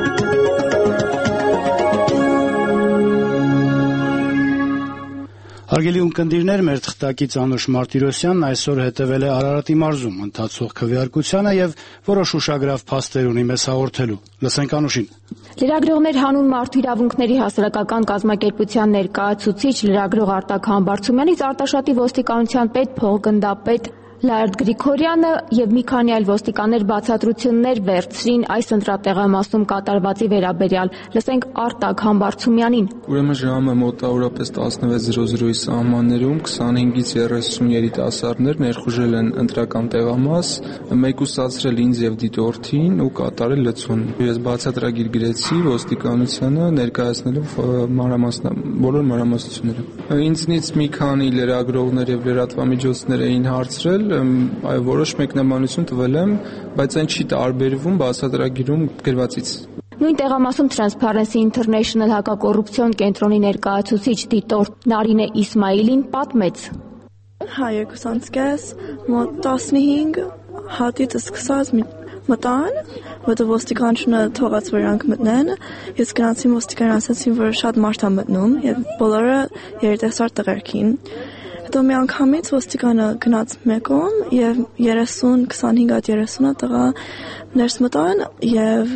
Հարգելի ունկնդիրներ, մեր թղթակից Անուշ Մարտիրոսյանն այսօր հետևել է Արարատի մարզում ընթացող քվեարկությանը եւ որոշ ուշագրավ փաստեր ունի մեզ հաղորդելու։ Լսենք Անուշին։ Լրագրողներ հանուն մարդու իրավունքների հասարակական կազմակերպության ներկայացուցիչ լրագրող Արտակ Համբարձումյանից Արտաշատի ոստիկանության պետ փոխգնդապետ Լարդ Գրիգորյանը եւ մի քանի այլ ոստիկաններ բացատրություններ վերցրին այս ընտրատեղամասում կատարվածի վերաբերյալ։ Լսենք Արտակ Համբարձումյանին։ Ուրեմն ժամը մոտավորապես տասնվեց զրո զրոյի սահմաններում քսանհինգից երեսուն երիտասարդներ ներխուժել են ընտրական տեղամաս, մեկուսացրել ինձ եւ դիտորդին ու կատարել լցուն։ Ես բացատրագիր գրեցի ոստիկանությանը ներկայացնելով մանրամասն բոլոր մանրամասնությունները։ Ինձնից մի քանի լրագրողներ եւ լրատվամիջոցներ էին հարցրել, այ որոշ մեկնաբանություն տվել եմ, բայց այն չի տարբերվում բացատրագիրում գրվածից։ Նույն տեղամասում Transparency International հակակոռուպցիոն կենտրոնի ներկայացուցիչ դիտորդ Նարինե Իսմայիլին պատմեց. Հա երկուսանցկես մոտ տասնհինգ հատից սկսած մտան, որտեղ ոստիկանությունը թողած որ իրանք մտնեն, ես գնացի ոստիկան ասացին, որ շատ մարդ է մտնում եւ բոլորը երիտասարդ տղերքին։ Հետո մի անգամից ոստիկանը գնաց մեկում եւ երեսուն քսանհինգ հատ երեսուն տղա ներս մտան եւ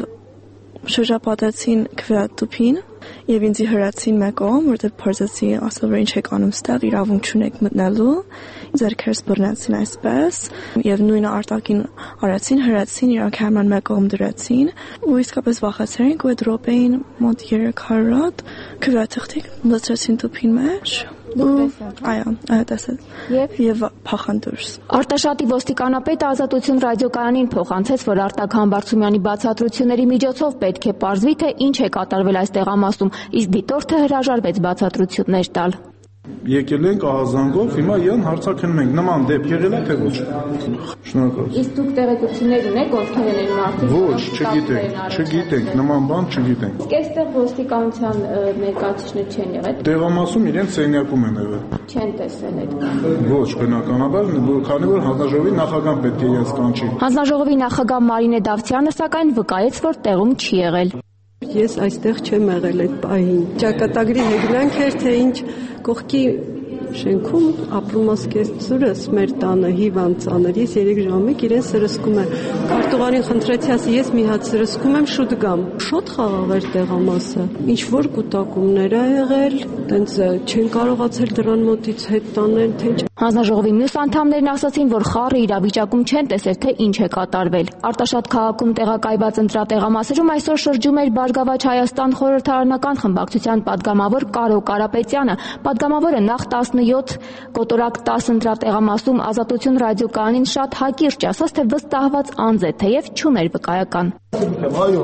շրջապատեցին քվեատուփին եւ ինձ հրացին մեկում, որտեղ փորձեցի ասել որ ինչ եք անում ստեղ, իրավունք չունեք մտնելու, ձեռքերս բռնեցին այսպես եւ նույնը արտակին արեցին, հրացին, իրանք համան մեկում դրեցին ու իսկապես վախեցրին ու այդ րոպեին մոտ երեք հարյուր հատ քվեաթղթիկ լցրեցին տուփին մեջ։ Այո, այո, տեսած։ Եվ եւ փախան դուրս։ Արտաշատի ոստիկանապետը Ազատություն ռադիոկայանին փոխանցեց, որ Արտակ Համբարձումյանի բացատրությունների միջոցով պետք է պարզվի, թե ինչ է կատարվել այս տեղամասում, իսկ դիտորդը հրաժարվեց բացատրություններ տալ։ Եկել ենք ահազանգով, հիմա իրան հարցակեն մենք, նման դեպք եղել է թե ոչ։ Շնորհակալ։ Իսկ դուք տեղեկություններ ունեք, ովքեր են մարդիկ։ Ոչ, չգիտենք, չգիտենք, նման բան չգիտենք։ Իսկ այստեղ ոստիկանության ներկայացուցիչներ չեն եղել։ Տեղամասում իրենց սենյակում են եղել։ Չեն տեսել այդ։ Ոչ, բնականաբար, քանի որ հանձնաժողովի նախագահ պետք է իրենց կանչի։ Հանձնաժողովի նախագահ Մարինե Դավթյանը սակայն վկայեց, որ տեղում չի եղել։ Ես այստեղ չեմ եղել այդ պահին։ Ճակատագրի հեգնանք էր, թե ինչ կողքի շենքում ապրումասկեցուրս մեր տանը հիվանդ ծաներ, ես երեք ժամիկ իրեն սրսկում եմ։ Քարտուղարին խնդրեցի, ասի ես մի հատ սրսկում եմ, շուտ գամ։ Շոտ խաղաղ էր տեղամասը։ Ինչ որ կուտակումներ ա եղել, տենց չեն կարողացել դրան մոտից հետ տանել, թե ինչ։ Հանձնաժողովի մյուս անդամներն ասացին, որ խառը իրավիճակում չեն տեսել, թե ինչ է կատարվել։ Արտաշատ քաղաքում տեղակայված ընտրատեղամասերում այսօր շրջում էր Բարգավաճ Հայաստան խորհրդարանական խմբակցության падգամավոր Կարո Կարապետյանը։ Падգամավորը նախ տասնյոթ կոտորակ տասը ընտրատեղամասում Ազատություն ռադիոկայանին շատ հակիրճ ասաց, թե վստահված անձ է, թեև չուներ վկայական։ Այո,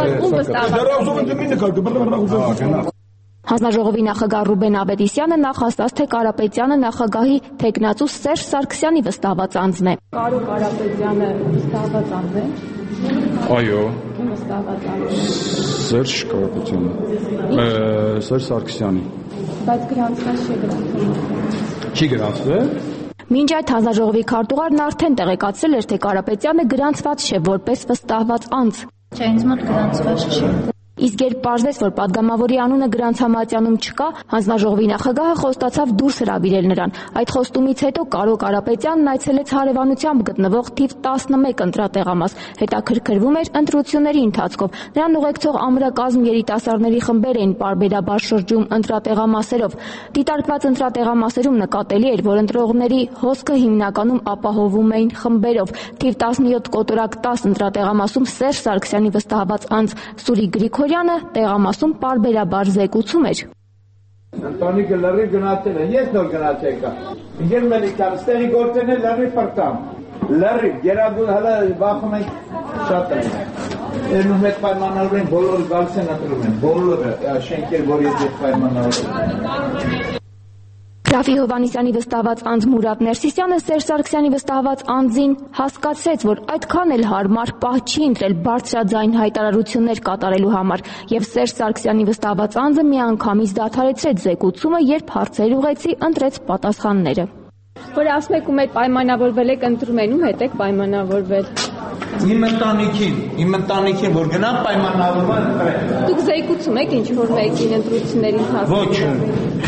վստահված։ Հանձնաժողովի նախագահ Ռուբեն Ավետիսյանը նախ ասաց, թե Կարապետյանը նախագահի թեկնածու Սերժ Սարգսյանի վստահված անձն է։ Կարո Կարապետյանը վստահված անձ է։ Այո։ Վստահված անձ։ Սերժ Կարապետյանը։ Սերժ Սարգսյանի։ Բայց գրանցված չի գրանցվել։ Չի գրանցվել։ Մինչ այդ հանձնաժողովի քարտուղարն արդեն տեղեկացրել էր, թե Կարապետյանը գրանցված չէ որպես վստահված անձ։ Չէ, ինձ մոտ գրանցված չէ։ Իսկ երբ պարզվեց, որ падգամավորի անունը գրանցամատյանում չկա, հանձնաժողովի նախագահը խոստացավ դուրս հրավիրել նրան։ Այդ խոստումից հետո Կարո Կարապետյանն այցելեց հարևանությամբ գտնվող թիվ տասնմեկ ընտրատեղամաս, հետաքրքրվում էր ընտրությունների ընթացքով։ Նրան ուղեկցող ամրակազմ երիտասարդների խմբեր էին պարբերաբար շրջում ընտրատեղամասերով։ Դիտարկված ընտրատեղամասերում նկատելի էր, որ ընտրողների հոսքը հիմնականում ապահովում էին խմբերով։ Թիվ տասնյոթ կոտորակ տասը ընտրատեղամասում Սերժ Սարգսյանի վստահված անձ Սուրի Գրիգորյանը Յանը տեղամասում պարբերաբար զեկուցում էր։ Ընտանիքը լրի գնացել է, ես նոր գնացել կա։ Ինգեր մելիքան, ստեղի գործեն է լրի պրտամ։ Լրի, գերագուն հլը վախում ենք շատ են։ Երնում հետ պայմանավորում են, բոլորը գալս են ընտրում են, բոլորը շենքեր, որ ես հետ պայմանավորում։ Ռաֆի Հովհաննիսյանի վստահված անձ Մուրադ Ներսիսյանը Սերժ Սարգսյանի վստահված անձին հասկացրեց, որ այդքան էլ հարմար պահ չի ընտրել բարձրաձայն հայտարարություններ կատարելու համար, եւ Սերժ Սարգսյանի վստահված անձը միանգամից դադարեցրեց զեկուցումը, երբ հարցեր ուղեցի, ընտրեց պատասխանները։ Որ ասում եք ում հետ պայմանավորվել եք ընտրում են, ում հետ եք պայմանավորվել։ Իմ ընտանիքին, իմ ընտանիքին, որ գնա պայմանավորվել ընտրել։ Դուք զեկուցում եք ինչ որ մեկին ընտրությունների ընթացքում։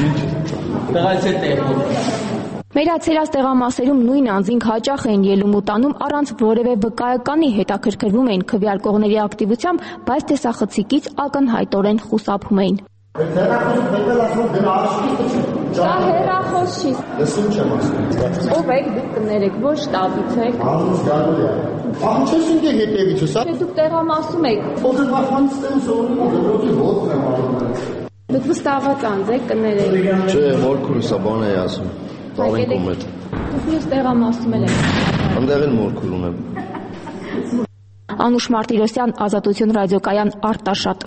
Ոչ։ Մերացերած տեղամասերում նույն անձինք հաճախ էին ելում ու տանում առանց որևէ վկայականի, հետաքրքրվում էին քվեարկողների ակտիվությամբ, բայց տեսախցիկից ակնհայտորեն խուսափում էին։ Դա հեռախոս խոս չի։ Լսում չեմ ասում։ Ով եք դուք կներեք, ոչ շտաբից եք։ Ահա չես ինձ հետևից հսա։ Թե դուք տեղամասում եք։ Ո՞վ է վախանցել սովորում դրոցի ոտն եմ արում։ Դուք վստահված անձ եք կներեք։ Չէ, մորքուրս է բան է ասում։ Տալին կոմետ։ Դուք ինձ տեղամասում եք։ Այնտեղ էլ մորքուր ունեմ։ Անուշ Մարտիրոսյան, Ազատություն ռադիոկայան, Արտաշատ։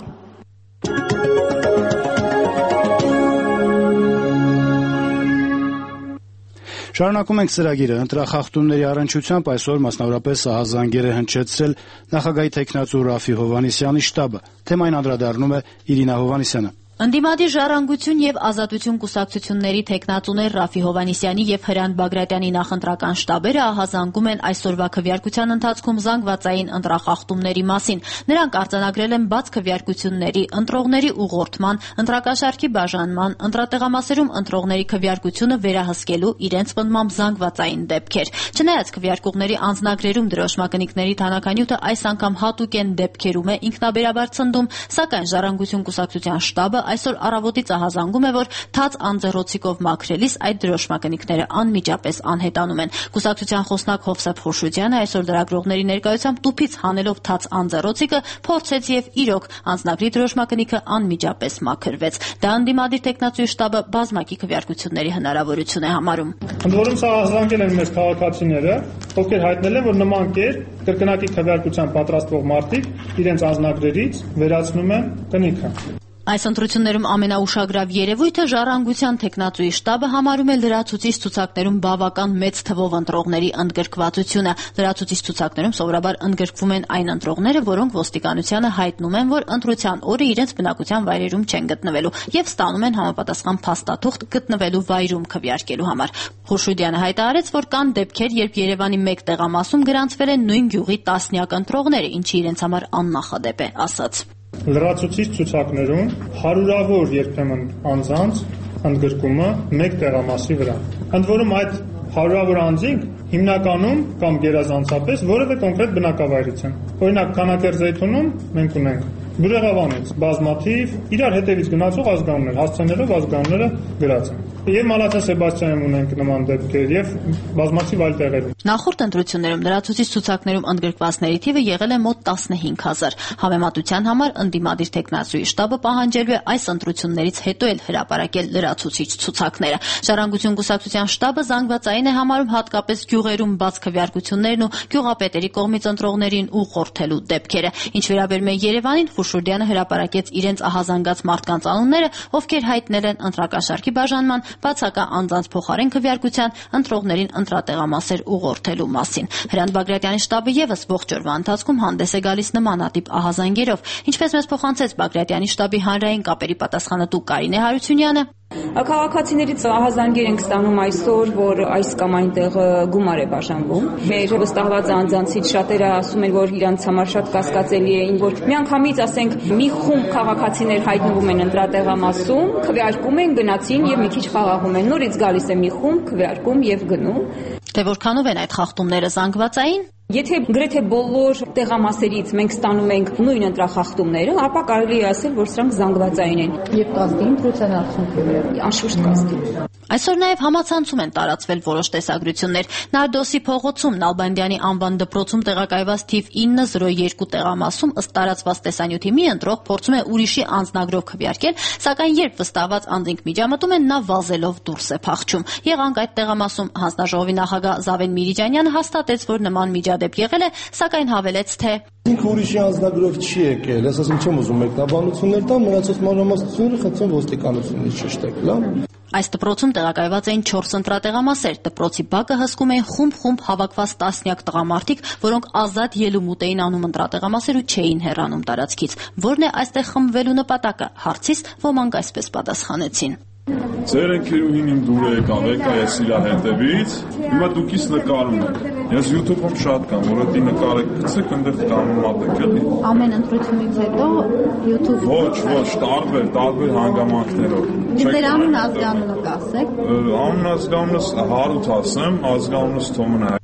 Շարունակում ենք ծրագիրը։ Ընտրախախտումների առնչությամբ այսօր մասնավորապես ահազանգեր է հնչեցրել նախագահի թեկնածու Ռաֆի Հովհաննիսյանի շտաբը։ Թեմային անդրադառնում է Իրինա Հովհաննիսյանը։ Ընդդիմադիր Ժառանգություն եւ Ազատություն կուսակցությունների թեկնածուներ Ռաֆի Հովհաննիսյանի եւ Հրանտ Բագրատյանի նախընտրական շտաբերը ահազանգում են այսօրվա քվեարկության ընթացքում զանգվածային ընտրախախտումների մասին։ Նրանք արձանագրել են բաց քվեարկությունների, ընտրողների ուղղորդման, ընտրակաշառքի բաժանման, ընտրատեղամասերում ընտրողների քվեարկությունը վերահսկելու իրենց պնդմամբ զանգվածային դեպքեր։ Չնայած քվեարկողների անձնագրերում դրոշմակնիկների թանականյութը այս անգամ հատուկ են դեպքերում է ինքնաբերաբար ցնդում, սակայն Ժառանգություն կուսակցության շտաբը այսօր առավոտից ահազանգում է, որ թաց անձեռոցիկով մաքրելիս այդ դրոշմակնիկները անմիջապես անհետանում են։ Կուսակցության խոսնակ Հովսեփ Խորշուդյանը այսօր լրագրողների ներկայությամբ տուփից հանելով թաց անձեռոցիկը փորձեց եւ իրոք անձնագրի դրոշմակնիկը անմիջապես մաքրվեց։ Դա ընդդիմադիր տեխնացուի շտաբը բազմակի քվեարկությունների հնարավորություն է համարում։ Ընդ որում սա ահազանգել են մեզ քաղաքացիները, ովքեր հայտնել են, որ նման կերպ կրկնակի քվեարկության պատրաստվող մարդիկ իրենց անձնագրերից վերացնում են կնիքը։ Այս ընտրություններում ամենաուշագրավ երևույթը Ժառանգության թեկնածուի շտաբը համարում է լրացուցիչ ցուցակներում բավական մեծ թվով ընտրողների ընդգրկվածությունը։ Լրացուցիչ ցուցակներում սովորաբար ընդգրկվում են այն ընտրողները, որոնք ոստիկանությանը հայտնում են, որ ընտրության օրը իրենց բնակության վայրերում չեն գտնվելու եւ ստանում են համապատասխան փաստաթուղթ գտնվելու վայրում քվեարկելու համար։ Խորշուդյանը հայտարարեց, որ կան դեպքեր, երբ Երևանի մեկ տեղամասում գրանցվել են նույն գյուղի տասնյակ ընտրողներ, ինչը իրենց համար աննախադեպ է, ասաց։ Լրացուցիչ ցուցակներում հարյուրավոր երբեմն անձանց ընդգրկումը մեկ տեղամասի վրա։ Ընդ որում այդ հարյուրավոր անձինք հիմնականում կամ գերազանցապես որևէ կոնկրետ բնակավայրից են։ Օրինակ Քանաքեռ-Զեյթունում մենք ունենք Բուրեղավանից բազմաթիվ իրար հետևից գնացող ազգանուններ, հասցեներով ազգանունները գրած են։ Եվ Մալաթա Սեբաստիանում ունենք նման դեպքեր եւ բազմաթիվ այլ տեղերում։ Նախորդ ընտրություններում լրացուցիչ ցուցակներում ընդգրկվածների թիվը եղել է մոտ տասնհինգ հազար։ Համեմատության համար ընդդիմադիր տեխնացուի շտաբը պահանջելու է այս ընտրություններից հետո էլ հրապարակել լրացուցիչ ցուցակները։ Ժառանգություն կուսակցության շտաբը զանգվածային է համարում հատկապես գյուղերում բաց քվեարկություններն ու գյուղապետերի կողմից ընտրողներին ուղղորդելու դեպքերը։ Ինչ վերաբերում է Երևանին, Խուրշուդյանը հրապարակեց իրենց ահազանգած մարդկանց անունները, ովքեր հայտնել են ընտրակաշառքի բաժանման, բացակա անձանց փոխարեն քվեարկության, ընտրողներին ընտրատեղամասեր ուղղորդելու մասին։ Հրանտ Բագրատյանի շտաբը եւս ողջ օրվա ընթացքում հանդես է գալիս նմանատիպ ահազանգերով, ինչպես մեզ փոխանցեց Բագրատյանի շտաբի հանրային կապերի պատասխանատու Կարինե Հարությունյանը։ Քաղաքացիներից ահազանգեր ենք ստանում այսօր, որ այս կամ այնտեղ գումար է բաժանվում։ Մեր վստահված անձանցից շատերը ասում են, որ իրանց համար շատ կասկածելի է, որ միանգամից ասենք մի խումբ քաղաքացիներ հայտնվում են ընտրատեղամասում, քվեարկում են, գնացին եւ մի քիչ խաղաղում են։ Նորից գալիս է մի խումբ, քվեարկում եւ գնում։ Թե որքանով են այդ խախտումները զանգվածային։ Եթե գրեթե բոլոր տեղամասերից մենք ստանում ենք նույն ընտրախախտումները, ապա կարելի է ասել, որ սրանք զանգվածային են։ Եվ կազմի ընտրության արդյունքները։ Անշուշտ կազմի։ Այսօր նաև համացանցում են տարածվել որոշ տեսագրություններ։ Նարդոսի փողոցում Նալբանդյանի անվան դպրոցում տեղակայված թիվ ինը զրո երկու տեղամասում ըստ տարածված տեսանյութի մի ընտրող փորձում է ուրիշի անձնագրով քվեարկել, սակայն երբ վստահված անձինք միջամտում են, նա վազելով դուրս է փախչում։ Եղանք այդ տեղամասում հանձնաժողովի նախագահ Զավեն Միրիջանյանը հաստատեց, որ նման միջադեպ եղել է, սակայն հավելեց, թե ինքը ուրիշի անձնագրով չի եկել, ես ասում չեմ ուզում մեկնաբանություններ տամ, մնացած մանրամասնությունները խնդրեմ ոստիկանությունից շեշտեք, լավ։ Այս դպրոցում տեղակայված էին չորս ընտրատեղամասեր։ Դպրոցի բակը հսկում էին խումբ-խումբ հավաքված տասնյակ տղամարդիկ, որոնք ազատ ելումուտ էին անում ընտրատեղամասեր ու չէին հեռանում տարածքից։ Որն է այստեղ խմբվելու նպատակը, հարցից ոմանք այսպես պատասխանեցին։ Ձեր ընկերուհին իմ դուրը եկավ, եկա ես իրա հետևից, հիմա դուք իս նկարում եք։ Ես YouTube-ում շատ կամ, որ դի նկարեք գցեք, այնտեղ կանոնատ եք էլի։ Ամեն ընտրությունից հետո YouTube-ում։ Ոչ, ոչ, տարբեր, տարբեր հանգամանքներով։ Ձեր անուն ազգանունը կասեք։ Անուն ազգանունս Հարութ ասեմ, ազգանունս Թոմն է։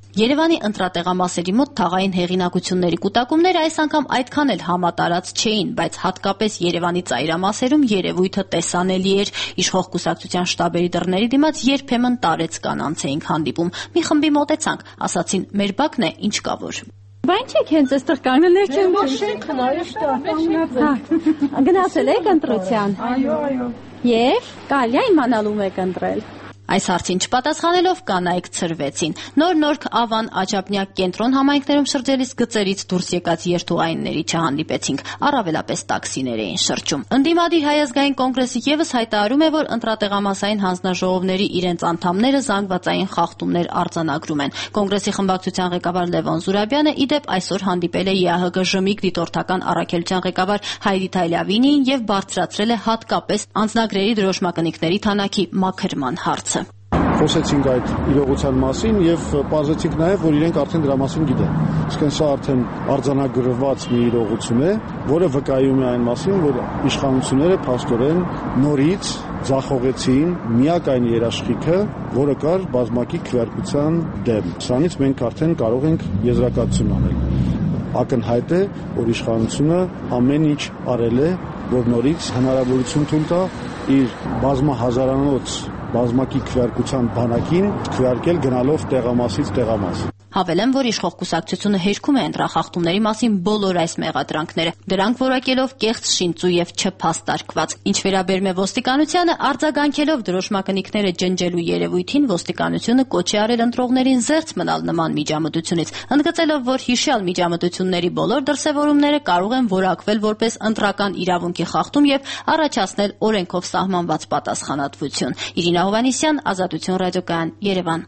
Երևանի ընտրատեղամասերի մոտ թաղային հեղինակությունների կուտակումները այս անգամ այդքան էլ համատարած չէին, բայց հատկապես Երևանի ծայրամասերում երևույթը տեսանելի էր։ Իշխող կուսակցության շտաբերի դռների դիմաց երբեմն տարեց կանանց էինք հանդիպում։ Մի խմբի մոտեցանք, ասացին՝ մեր բակն է, ինչ կա որ։ Բայց եք հենց այստեղ կանգնել չեմ շենքն այո շտապ։ Գնացել եք ընտրության։ Այո, այո։ Եվ կարելի է իմանալու եք ընտրել։ Այս հարցին չպատասխանելով կանայք ցրվեցին։ Նոր-նորք Ավան, Աջափնյակ, Կենտրոն համայնքներում շրջելիս գծերից դուրս եկած երթուղայինների չհանդիպեցինք, առավելապես տաքսիներ էին շրջում։ Ընդդիմադիր Հայ ազգային կոնգրեսը ևս հայտարարում է, որ ընտրատեղամասային հանձնաժողովների իրենց անդամները զանգվածային խախտումներ արձանագրում են։ Կոնգրեսի խմբակցության ղեկավար Լևոն Զուրաբյանը ի դեպ այսօր հանդիպել է ԵԱՀԳ Ժմիկ դիտորդական առաքելության ղեկավար Հայրի Թայլավինիին եւ բարձրացրել է հատկապես անձնագրերի դրոշմակնիկների թանաքի մաքրման հարցը։ Խոսեցինք այդ իրողության մասին եւ պարզեցինք նաեւ, որ իրենք արդեն դրա մասին գիտեն։ Իսկ սա արդեն արձանագրված մի իրողություն է, որը վկայում է այն մասին, որ իշխանությունները փաստորեն նորից ձախողեցին միակայն երաշխիքը, որը կար բազմակի քվեարկության դեմ։ Սրանից մենք արդեն կարող ենք եզրակացություն անել։ Ակնհայտ է, որ իշխանությունը ամեն ինչ արել է, որ նորից հնարավորություն թույլ տա իր բազմահազարանոց բազմակի քվեարկության բանակին քվեարկել գնալով տեղամասից տեղամաս։ Հավելեմ, որ իշխող կուսակցությունը հերքում է ընտրախախտումների մասին բոլոր այս մեղադրանքները, դրանք որակելով կեղծ շինծու եւ չփաստարկված։ Ինչ վերաբերում է ոստիկանությանը, արձագանքելով դրոշմակնիկները ջնջելու երևույթին, ոստիկանությունը կոչ է արել ընտրողներին զերծ մնալ նման միջամտությունից, ընդգծելով, որ հիշյալ միջամտությունների բոլոր դրսևորումները կարող են որակվել որպես ընտրական իրավունքի խախտում եւ առաջացնել օրենքով սահմանված պատասխանատվություն։ Իրինա Հովհաննիսյան, Ազատություն ռադիոկայան, Երևան։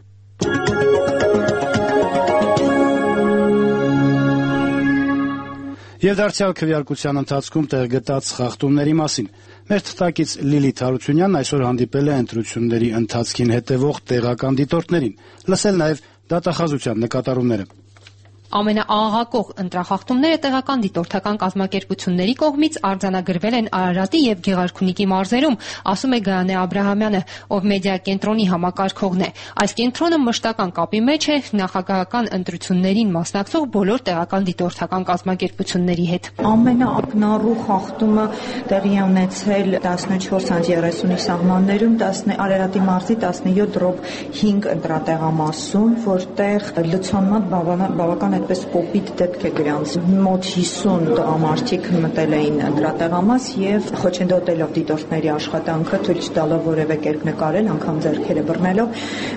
Եվ դարձյալ քվեարկության ընթացքում տեղ գտած խախտումների մասին մեր թղթակից Լիլիթ Հարությունյանն այսօր հանդիպել է ընտրությունների ընթացքին հետևող տեղական դիտորդներին, լսել նաև դատախազության նկատառումները։ Ամենաաղաղակող ընտրախախտումները տեղական դիտորդական կազմակերպությունների կողմից արձանագրվել են Արարատի եւ Գեղարքունիքի մարզերում, ասում է Գայանե Աբրահամյանը, ով մեդիա կենտրոնի համակարգողն է։ Այս կենտրոնը մշտական կապի մեջ է նախագահական ընտրություններին մասնակցող բոլոր տեղական դիտորդական կազմակերպությունների հետ։ Ամենաակնառու խախտումը տեղի է ունեցել տասնչորս երեսունի սահմաններում Արարատի մարզի տասնյոթ դրոպ հինգ ընտրատեղամասում, որտեղ լցոնման բավական այդպես կոպիտ դեպք է գրանցվել։ Մոտ հիսուն տղամարդիկ մտել էին ընտրատեղամաս եւ խոչընդոտելով դիտորդների աշխատանքը, թույլ չտալով որևէ կերպ նկարել, անգամ ձեռքերը բռնելով,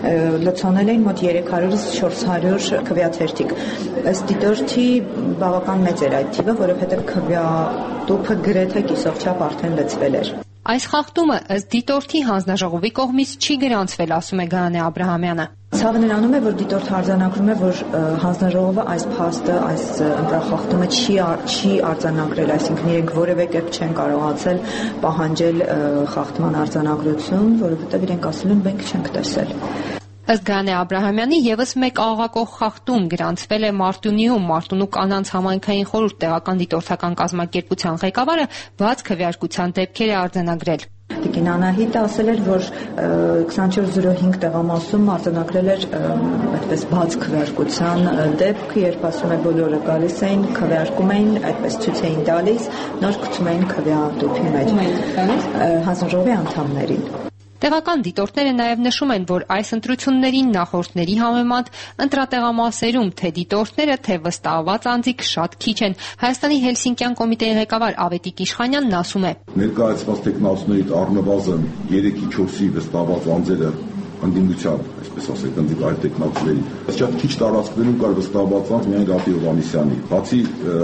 լցոնել էին մոտ երեք հարյուրից չորս հարյուր քվեաթերթիկ։ Ըստ դիտորդի բավական մեծ էր այդ թիվը, որովհետեւ քվեատուփը գրեթե կիսովչափ արդեն լցվել էր։ Այս խախտումը ըստ դիտորդի հանձնաժողովի կողմից չի գրանցվել, ասում է Գայանե Աբրահամյանը։ Ցավը նրանում է, որ դիտորդը արձանագրում է, որ հանձնաժողովը այս փաստը, այս ընտրախախտումը չի չի արձանագրել, այսինքն իրենք որևէ կերպ չեն կարողացել պահանջել խախտման արձանագրություն, որովհետև իրենք ասել են մենք չենք տեսել։ Ըստ Գայանե Աբրահամյանի եւս մեկ աղաղակող խախտում գրանցվել է Մարտունիում։ Մարտունու կանանց համայնքային խորհուրդ տեղական դիտորդական կազմակերպության ղեկավարը բաց քվեարկության դեպքեր է արձանագրել։ Տիկին Անահիտը ասել էր, որ քսանչորս զրո հինգ տեղամասում արձանագրել էր այդպես բաց քվեարկության դեպք, երբ ասում է բոլորը գալիս էին, քվեարկում էին, այդպես ցույց էին տալիս, նոր գցում էին քվեատուփի մեջ հանձնաժողովի անդամներին։ Տեղական դիտորդները նաև նշում են, որ այս ընտրություններին նախորդների համեմատ ընտրատեղամասերում թե դիտորդները, թե վստահված անձիկ շատ քիչ են։ Հայաստանի Հելսինկյան կոմիտեի ղեկավար Ավետիք Իշխանյանն ասում է. Ներկայացված տեխնացուներից առնվազն երեքի չորսի վստահված անձերը ընդդիմության, այսպես ասենք, ընդդիմ այդ տեխնացուների։ Շատ քիչ տարածքներում կար վստահված անձ միայն Ռաֆի Հովհաննիսյանի, բացի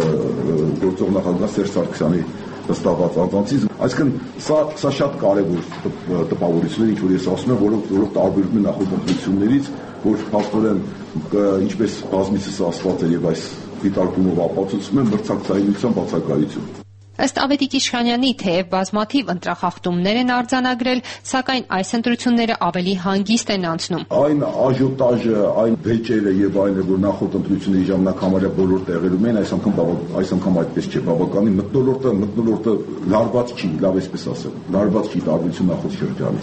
գործող նախագահ Սերժ Սարգսյանի վստահված անձանցից, այսինքն սա սա շատ կարևոր տպավորություն է, ինչ որ ես ասում եմ, որով որով տարբերվում է նախորդ ընտրություններից, որ փաստորեն ինչպես բազմիցս ասված է եւ այս դիտարկումով ապացուցում է մրցակցայնության բացակայություն։ Ըստ Ավետիք Իշխանյանի, թեև բազմաթիվ ընտրախախտումներ են արձանագրել, սակայն այս ընտրությունները ավելի հանգիստ են անցնում։ Այն աժոտաժը, այն վեճերը եւ այլը, որ նախորդ ընտրությունների ժամանակ համարյա բոլոր տեղերում են, այս անգամ այս անգամ այդպես չէ, բավականին մթնոլորտը մթնոլորտը լարված չի, լավ էսպես ասեմ, լարված չի տարբերություն նախորդ շրջանի։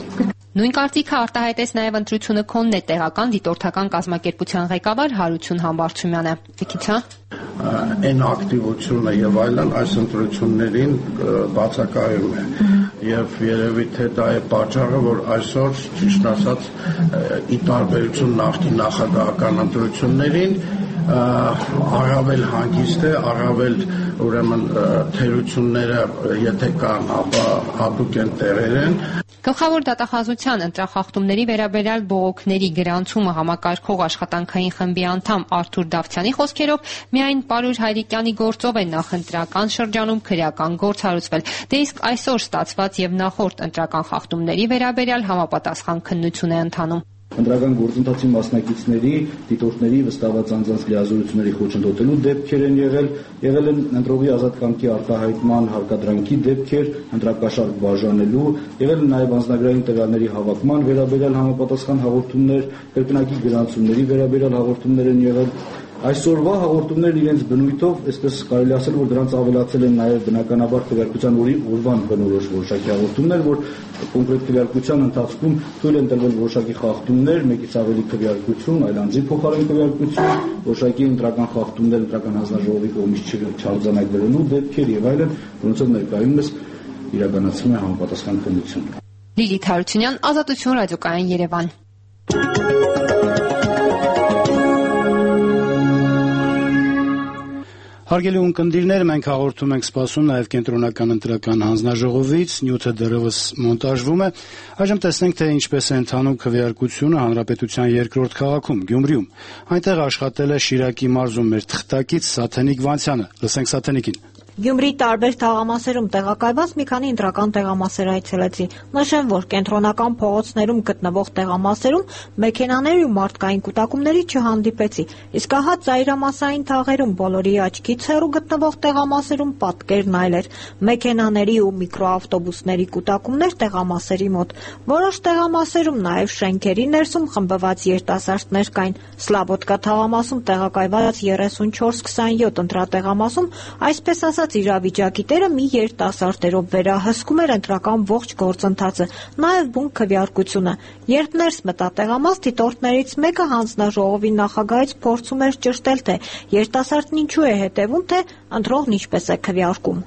Նույն կարծիքը արտահայտեց նաև ընտրությունը քոնն է տեղական դիտորդական կազմակերպության ղեկավար Հարություն Համբարձումյանը։ Եկիցա այն ակտիվությունը եւ այլն այս ընտրություններին բացակայում է եւ երևի թե դա է պատճառը, որ այսօր ճիշտ ասած ի տարբերություն նախկին նախագահական ընտրություններին առավել հանգիստ է, առավել ուրեմն թերությունները եթե կան, ապա հատուկ են տեղեր են։ Գլխավոր դատախազության ընտրախախտումների վերաբերյալ բողոքների գրանցումը համակարգող աշխատանքային խմբի անդամ Արթուր Դավթյանի խոսքերով միայն Պարուր Հայրիկյանի գործով է նախընտրական շրջանում քրեական գործ հարուցվել, դե իսկ այսօր ստացված եւ նախորդ ընտրական խախտումների վերաբերյալ համապատասխան քննություն է ընթանում։ Ընտրական գործընթացի մասնակիցների, դիտորդների վստահված անձանց լիազորությունների խոչընդոտելու դեպքեր են եղել, եղել են ընտրողի ազատ կամքի արտահայտման հարկադրանքի դեպքեր, ընտրակաշառք բաժանելու, եղել են նաև անձնագրային տվյալների հավաքման վերաբերյալ համապատասխան հաղորդումներ, կրկնակի գրանցումների վերաբերյալ հաղորդումներ են եղել։ Այսօրվա հաղորդումներն իրենց բնույթով, այսպես կարելի ասել, որ դրանց ավելացել են նաև բնականաբար քվեարկության օրվան բնորոշ որոշակի հաղորդումներ, որ կոնկրետ քվեարկության ընթացքում թույլ են տրվել որոշակի խախտումներ, մեկից ավելի քվեարկություն, այլ անձի փոխարեն քվեարկություն, որոշակի ընտրական խախտումներ ընտրական հանձնաժողովի կողմից չարձանագրվելու դեպքեր եւ այլն, որոնցով ներկայումս իրականացվում է համապատասխան քննություն։ Լիլիթ Հարությունյան, Ազատություն, ռադիոկայան Երևան։ Հարգելի ունկնդիրներ, մենք հաղորդում ենք սպասում նաև կենտրոնական ընտրական հանձնաժողովից, նյութը դեռևս մոնտաժվում է։ Այժմ տեսնենք, թե ինչպես է ընթանում քվեարկությունը հանրապետության երկրորդ քաղաքում՝ Գյումրիում։ Այնտեղ աշխատել է Շիրակի մարզում մեր թղթակից Սաթենիկ Վանցյանը։ Լսենք Սաթենիկին։ Գյումրիի տարբեր թաղամասերում տեղակայված մի քանի ընտրական տեղամասեր այցելեցի։ Նշեմ, որ կենտրոնական փողոցներում գտնվող տեղամասերում մեքենաների ու մարդկային կուտակումների չհանդիպեցի, իսկ ահա ծայրամասային թաղերում բոլորի աչքից հեռու գտնվող տեղամասերում պատկերն այլ էր։ Մեքենաների ու միկրոավտոբուսների կուտակումներ տեղամասերի մոտ։ Որոշ տեղամասերում նաև շենքերի ներսում խմբված երիտասարդներ կային։ Սլաբոդկա թաղամասում տեղակայված երեսունչորս քսանյոթ ընտրատեղամասում այսպես ասած իրավիճակի տերը մի երիտասարդերով վերահսկում էր ընտրական ողջ գործընթացը, նաև բուն քվեարկությունը։ Երբ ներս մտա տեղամաս, դիտորդներից մեկը հանձնաժողովի նախագահից փորձում էր ճշտել, թե երիտասարդն ինչու է հետևում, թե ընտրողն ինչպես է քվեարկում։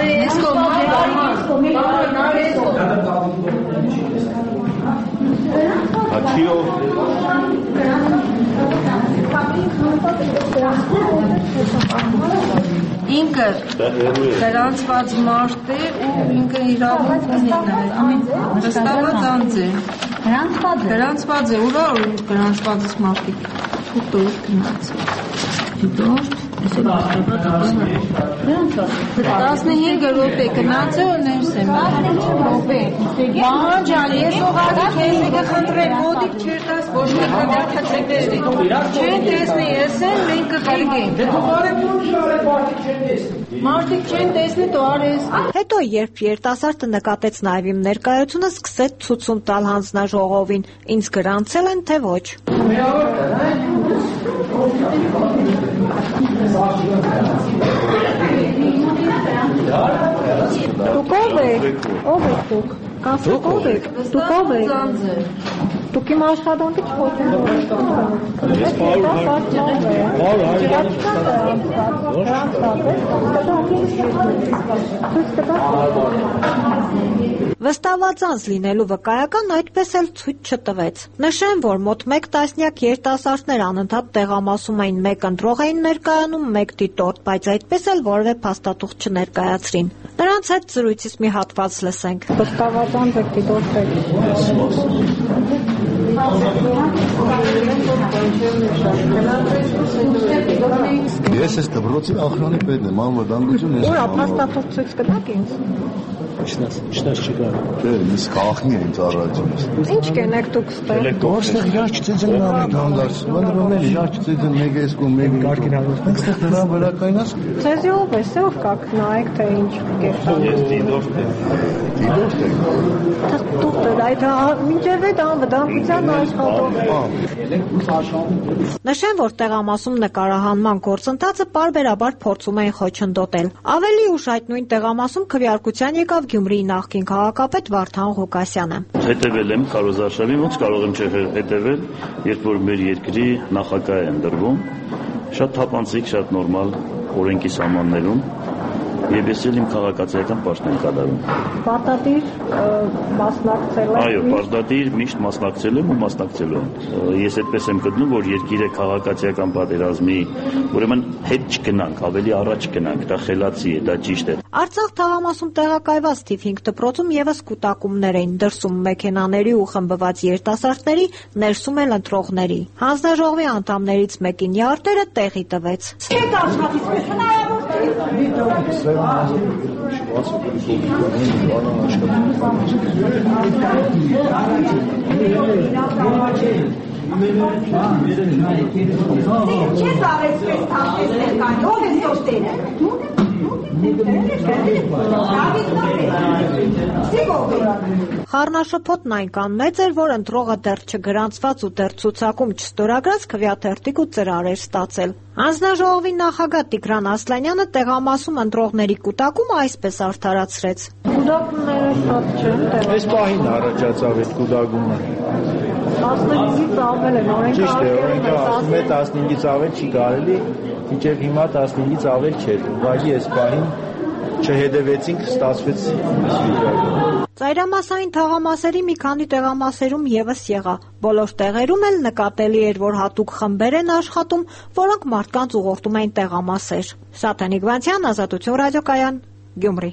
Ինքը գրանցված մարդ է ու ինքը իրավունք ունի նաև վստահված անձ է։ Գրանցված է։ Գրանցված է, ուրա գրանցված է մարդիկ։ Դիտորդ գնաց։ Դիտորդ տասնհինգ րոպե գնաց է ու ներս է րոպե։ Բան ջան, ես ողալի քեզ եկա խնդրեմ, մոդիկ չեր տաս ոչ մի քվեարկացեք։ Չեն տեսնի, ես եմ մենք կխրգենք։ Մարդիկ չեն տեսնի, դու արես։ Հետո երբ երիտասարդը նկատեց նաև իմ ներկայությունը, սկսեց ցուցում տալ հանձնաժողովին։ Ինձ գրանցել են, թե ոչ։ Դուք ով եք, ով եք դուք, կասեք ով եք, դուք ով եք, դուք իմ աշխատանքի չխոչեն։ Ես վստահված անձ լինելու վկայական այդպես էլ ցույց չտվեց։ Նշեմ, որ մոտ մեկ տասնյակ երիտասարդներ անընդհատ տեղամասում էին, մեկ ընտրող էին ներկայանում, մեկ դիտորդ, բայց այդպես էլ որևէ փաստաթուղթ չներկայացրին։ Նրանց հետ զրույցից մի հատված լսենք։ Վստահված անձ եք, դիտորդ եք։ Ես ես դպրոցի ախրանի պետն եմ, անվտանգություն ես։ Ուրա փաստաթուղթ ցույց կտաք ինձ։ Ինչնաս, ինչնաս չկա։ Դե, ես քաղաքնի եմ ծառայությունից։ Ինչ կենեք դուք ստեղ։ Ոստեղ իրար չծեծեն նամիկ հանդարտ։ Մանրոն էլ իրար չծեծեն մեկ ես կողմ մեկ կարգին հանդարտ։ Մենք ստեղ դրան վերակայնաս։ Ձեզի ով է, սով կաք նայեք, թե ինչ կերտան։ Ես դիդորդ եմ։ Դիդորդ եմ։ Դուք այդ մինչև այդ անվտանգության աշխատող։ Նշեմ, որ տեղամասում նկարահանման գործընթացը պարբերաբար փորձում էին խոչընդոտել։ Ավելի ուշ այդ նույն տեղամասում քվեարկության եկավ Գյումրիի նախկին քաղաքապետ Վարդան Ղուկասյանը։ Հետևել եմ քարոզարշավի ոնց կարող եմ չհետևել, երբ որ մեր երկրի նախագահ է ընտրվում, շատ թափանցիկ, շատ նորմալ օրենքի սահմաններում, եւ ես էլ իմ քաղաքացիական պաշտն եմ կատարում։ Պարտադիր մասնակցել եք։ Այո, պարտադիր միշտ մասնակցել եմ ու մասնակցելու եմ։ Ես այդպես եմ գտնում, որ երկիրը քաղաքացիական պատերազմի, ուրեմն հետ չգնանք, ավելի առաջ գնանք, դա խելացի է, դա ճիշտ է։ Արցախ թաղամասում տեղակայված թիվ հինգ դպրոցում եւս կուտակումներ էին, դրսում մեքենաների ու խմբված երիտասարդների, ներսում էլ ընտրողների։ Հանձնաժողովի անդամներից մեկին յարտերը տեղի տվեց։ Խառնաշփոթն այնքան մեծ էր, որ ընտրողը դեռ չգրանցված ու դեռ ցուցակում չստորագրած քվեաթերթիկ ու ծրար էր ստացել։ Հանձնաժողովի նախագահ Տիգրան Ասլանյանը տեղամասում ընտրողների կուտակումը այսպես արդարացրեց։ Կուտակումները շատ չեն։ Այս պահին առաջացավ այդ կուտակումը։ տասնհինգից ավել են, օրենքը Ճիշտ է, օրենքը ասում է տասնհինգից ավել չի կարելի, մինչև հիմա տասնհինգից ավել չէր, ուղղակի այս պահին չհետևեցինք, ստացվեց վիճակը։ Ծայրամասային թաղամասերի մի քանի տեղամասերում եւս եղա։ Բոլոր տեղերում էլ նկատելի էր, որ հատուկ խմբեր են աշխատում, որոնք մարդկանց ուղղորդում էին տեղամասեր։ Սաթենիկ Վանցյան, Ազատություն ռադիոկայան, Գյումրի։